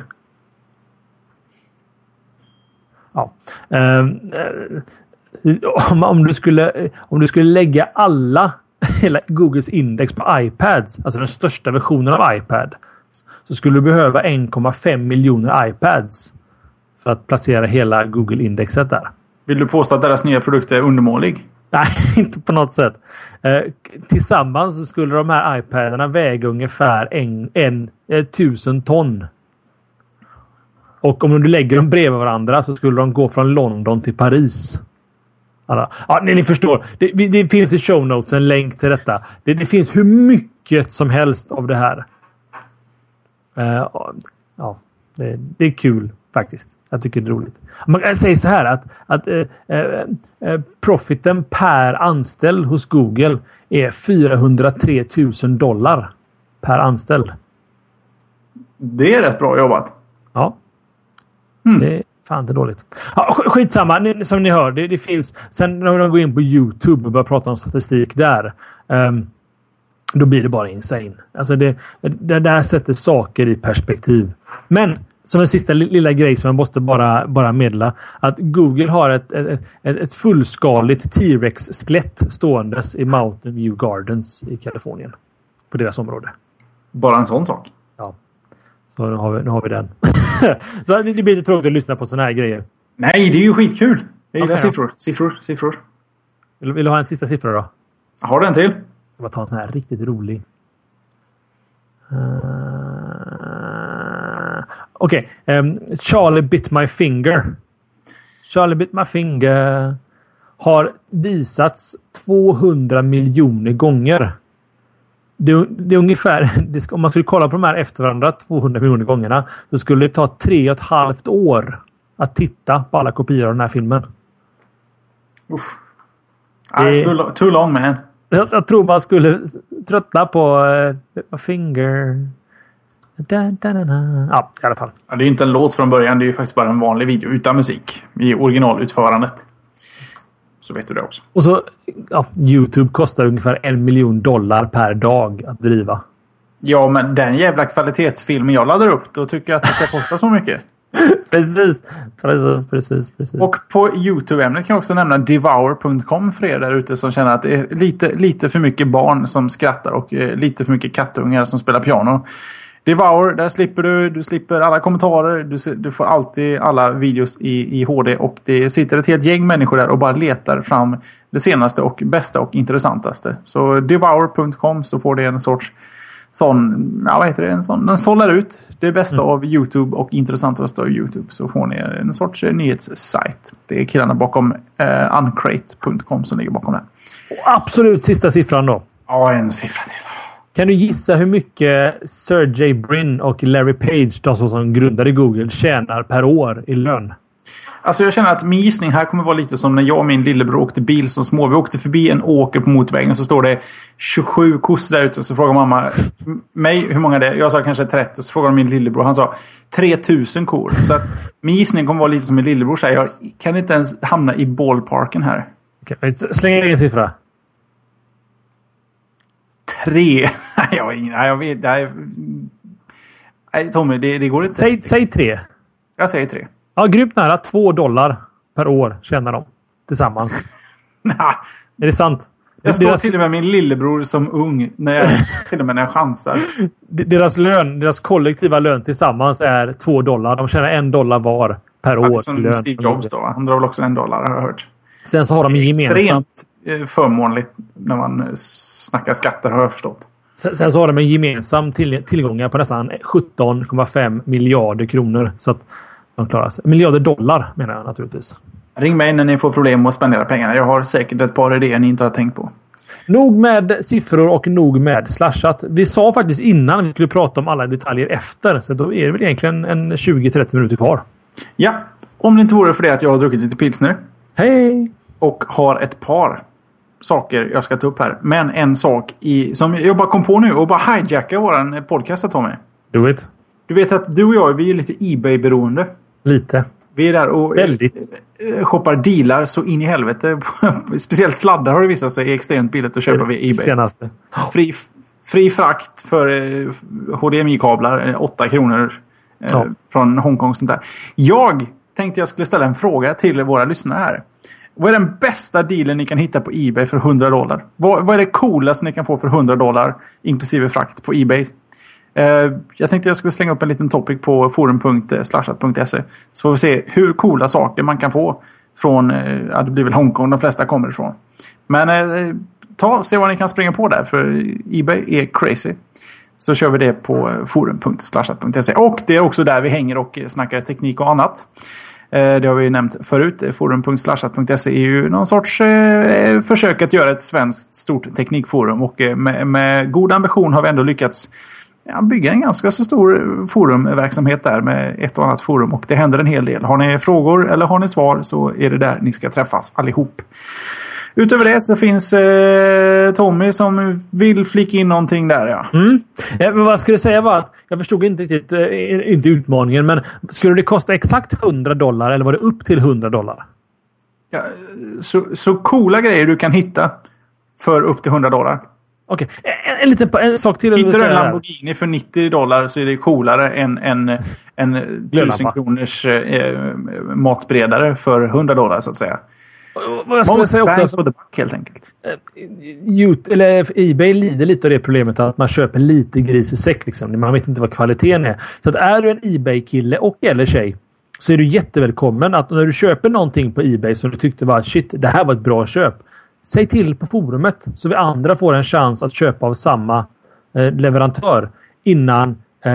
Ja. Uh, uh, om, om, du skulle, om du skulle lägga alla hela Googles index på iPads, alltså den största versionen av iPad, så skulle du behöva en komma fem miljoner iPads för att placera hela Google-indexet där. Vill du påstå att deras nya produkt är undermålig? Nej, inte på något sätt. Eh, tillsammans så skulle de här iPaderna väga ungefär en, en, en tusen ton. Och om du lägger dem bredvid varandra så skulle de gå från London till Paris. Alltså, ja, ni, ni förstår. Det, det finns i show notes en länk till detta. Det, det finns hur mycket som helst av det här. Uh, ja, det, det är kul faktiskt. Jag tycker det är roligt. Man kan säga så här att, att uh, uh, profiten per anställd hos Google är fyrahundratre tusen dollar per anställd. Det är rätt bra jobbat. Ja. Mm. Det är fan inte dåligt. Ja, skitsamma, ni, som ni hör. Det, det finns, sen när de går in på YouTube och börjar prata om statistik där, um, då blir det bara insane. Alltså det, det där sätter saker i perspektiv. Men som en sista lilla grej som jag måste bara, bara meddela, att Google har ett, ett, ett, ett fullskaligt T-Rex-skelett ståendes i Mountain View Gardens i Kalifornien. På deras område. Bara en sån sak? Ja. Så nu har vi, nu har vi den. Så det, det blir lite tråkigt att lyssna på såna här grejer. Nej, det är ju skitkul. Jag gillar okay, siffror. Siffror, siffror. Vill, vill du ha en sista siffra då? Har du en till? Jag ska ta en sån här riktigt rolig. Uh, okej. Okay. Um, Charlie Bit My Finger. Charlie Bit My Finger har visats tvåhundra miljoner gånger. Det, det är ungefär, det, om man skulle kolla på de här efter varandra tvåhundra miljoner gångerna, så skulle det ta tre och ett halvt år att titta på alla kopior av den här filmen. Uff. Det, ah, too, too long, man. Jag, jag tror man skulle tröttna på uh, Finger. Da, da, da, da. Ja, i alla fall. Ja, det är ju inte en låt från början. Det är ju faktiskt bara en vanlig video utan musik i originalutförandet. Så vet du det också. Och så, ja, YouTube kostar ungefär en miljon dollar per dag att driva. Ja, men den jävla kvalitetsfilmen jag laddar upp, då tycker jag att det ska kosta så mycket. Precis, precis, precis, precis. Och på YouTube-ämnet kan jag också nämna devour punkt com för er där ute som känner att det är lite, lite för mycket barn som skrattar och eh, lite för mycket kattungar som spelar piano. Devour, där slipper du, du slipper alla kommentarer, du, du får alltid alla videos i, i H D och det sitter ett helt gäng människor där och bara letar fram det senaste och bästa och intressantaste. Så devour punkt com, så får det en sorts sån, ja vad heter det, en sån, den sållar ut det bästa mm. av YouTube och intressantaste av YouTube, så får ni en sorts nyhetssajt. Det är killarna bakom eh, uncrate punkt com som ligger bakom det. Och absolut sista siffran då. Ja, en siffra till. Kan du gissa hur mycket Sergey Brin och Larry Page, de som grundade Google, tjänar per år i lön? Alltså jag känner att min gissning här kommer vara lite som när jag och min lillebror åkte bil som små. Vi åkte förbi en åker på motorvägen och så står det tjugosju kossor där ute. Och så frågar mamma mig hur många det är. Jag sa kanske trettio. Och så frågar min lillebror. Han sa tre tusen kor. Så att min gissning kommer vara lite som min lillebror säger. Jag kan inte ens hamna i ballparken här. Okej, släng en siffra. Tre. jag har ingen... Jag vet... Nej, Tommy, det, det går inte. Säg, säg tre. Jag säger tre. Ja, grymt nära. Två dollar per år tjänar de tillsammans. Nah. Är det sant? Jag står deras... till och med min lillebror som ung. När jag, till och med när jag chansar. Deras lön, deras kollektiva lön tillsammans är två dollar. De tjänar en dollar var per år. Som lön. Steve Jobs då. Han drar väl också en dollar, har jag hört. Sen så har de gemensamt... Extremt förmånligt när man snackar skatter, har jag förstått. Sen, sen så har de en gemensam till, tillgångar på nästan sjutton komma fem miljarder kronor. Så att de klarar sig. Miljarder dollar menar jag naturligtvis. Ring mig när ni får problem med att spendera pengarna. Jag har säkert ett par idéer ni inte har tänkt på. Nog med siffror och nog med slashat. Vi sa faktiskt innan vi skulle prata om alla detaljer efter. Så då är det väl egentligen en tjugo till trettio minuter kvar. Ja, om det inte vore för det att jag har druckit lite pilsner. Hej! Och har ett par saker jag ska ta upp här. Men en sak i, som jag bara kom på nu och bara hijacka våran podcast, Tommy. Do it. Du vet att du och jag, vi är lite eBay-beroende. Lite. Vi är där och Väldigt. shoppar dealar så in i helvete. Speciellt sladdar har det visat sig extremt billigt att köpa via eBay. Senaste. Fri, fri frakt för H D M I-kablar, åtta kronor ja. Från Hongkong och sånt där. Jag tänkte jag skulle ställa en fråga till våra lyssnare här. Vad är den bästa dealen ni kan hitta på eBay för hundra dollar? Vad, vad är det coolaste ni kan få för hundra dollar inklusive frakt på eBay? Uh, jag tänkte jag skulle slänga upp en liten topic på forum punkt slashat punkt se. Så får vi se hur coola saker man kan få från, uh, ja, det blir väl Hongkong de flesta kommer ifrån. Men uh, ta, se vad ni kan springa på där, för eBay är crazy. Så kör vi det på forum punkt slashat punkt se. Och det är också där vi hänger och snackar teknik och annat. Det har vi nämnt förut. forum punkt slashat punkt se är ju någon sorts eh, försök att göra ett svenskt stort teknikforum. Och eh, med, med god ambition har vi ändå lyckats ja, bygga en ganska så stor forumverksamhet där med ett och annat forum. Och det händer en hel del. Har ni frågor eller har ni svar så är det där ni ska träffas allihop. Utöver det så finns eh, Tommy som vill flika in någonting där, ja. Mm. Ja, men vad skulle jag säga var att jag förstod inte riktigt, eh, inte utmaningen, men skulle det kosta exakt hundra dollar eller var det upp till hundra dollar? Ja, så, så coola grejer du kan hitta för upp till hundra dollar. Okej, okay. en, en liten en sak till. Hittar du en Lamborghini för nittio dollar så är det coolare än en, en tusen kronors eh, matbredare för hundra dollar så att säga. Vad jag skulle säga också, for the buck, helt enkelt. Uh, eller eBay lider lite av det problemet att man köper lite gris i säck liksom. Man vet inte vad kvaliteten är. Så att är du en eBay-kille och eller tjej så är du jättevälkommen att när du köper någonting på eBay som du tyckte var shit, det här var ett bra köp. Säg till på forumet så vi andra får en chans att köpa av samma eh, leverantör innan eh,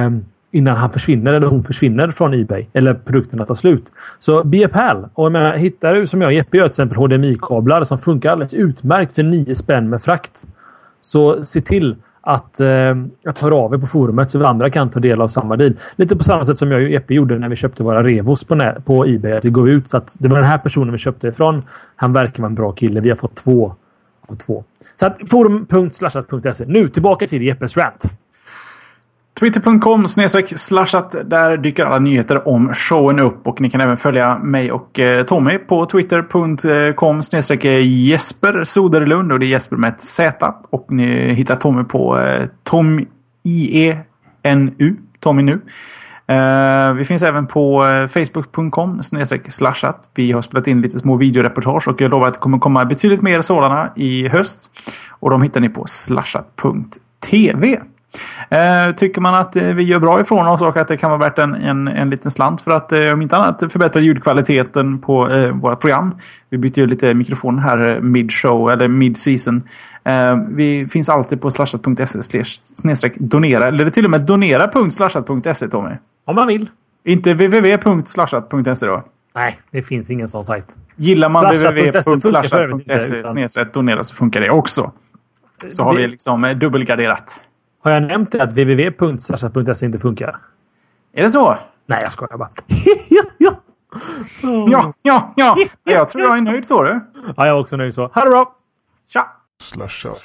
innan han försvinner eller hon försvinner från eBay eller produkterna tar slut. Så be a pal. Och jag menar, hittar du som jag Jeppe gör till exempel H D M I-kablar som funkar alldeles utmärkt för nio spänn med frakt. Så se till att, eh, att höra av er på forumet så vi andra kan ta del av samma deal. Lite på samma sätt som jag och Jeppe gjorde när vi köpte våra Revos på, nä- på eBay. Att vi går ut så att det var den här personen vi köpte ifrån. Han verkar vara en bra kille. Vi har fått två av två. Så att forum punkt slashat punkt se. Nu tillbaka till Jeppes rant. Twitter punkt com snedstreck slashat. Där dyker alla nyheter om showen upp. Och ni kan även följa mig och eh, Tommy på twitter punkt com snedstreck Jesper Soderlund. Och det är Jesper med ett Z. Och ni hittar Tommy på eh, Tom I E N U. Tommy nu. Uh, vi finns även på uh, facebook punkt com snedstreck slashat. Vi har spelat in lite små videoreportage och jag lovar att det kommer komma betydligt mer sådana i höst. Och de hittar ni på slashat punkt tv. Uh, tycker man att uh, vi gör bra ifrån oss och att det kan vara värt en, en, en liten slant för att uh, om inte annat förbättra ljudkvaliteten på uh, våra program. Vi byter ju lite mikrofon här uh, mid-show eller mid-season. Uh, vi finns alltid på slashat punkt se snedstreck donera eller till och med donera punkt slashat punkt se Tommy. Om man vill. Inte www punkt slashat punkt se då? Nej, det finns ingen sån sajt. Gillar man www punkt slashat punkt se utan... snedstreck donera så funkar det också. Så har vi liksom eh, dubbelgarderat. Har jag nämnt det att www punkt slashat punkt se inte funkar? Är det så? Nej, jag skojar bara. ja, ja, ja, ja. Jag tror jag är nöjd så du. Ja, jag är också nöjd så. Ha det bra! Tja! Slashat.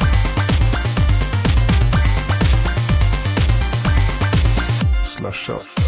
Slashat.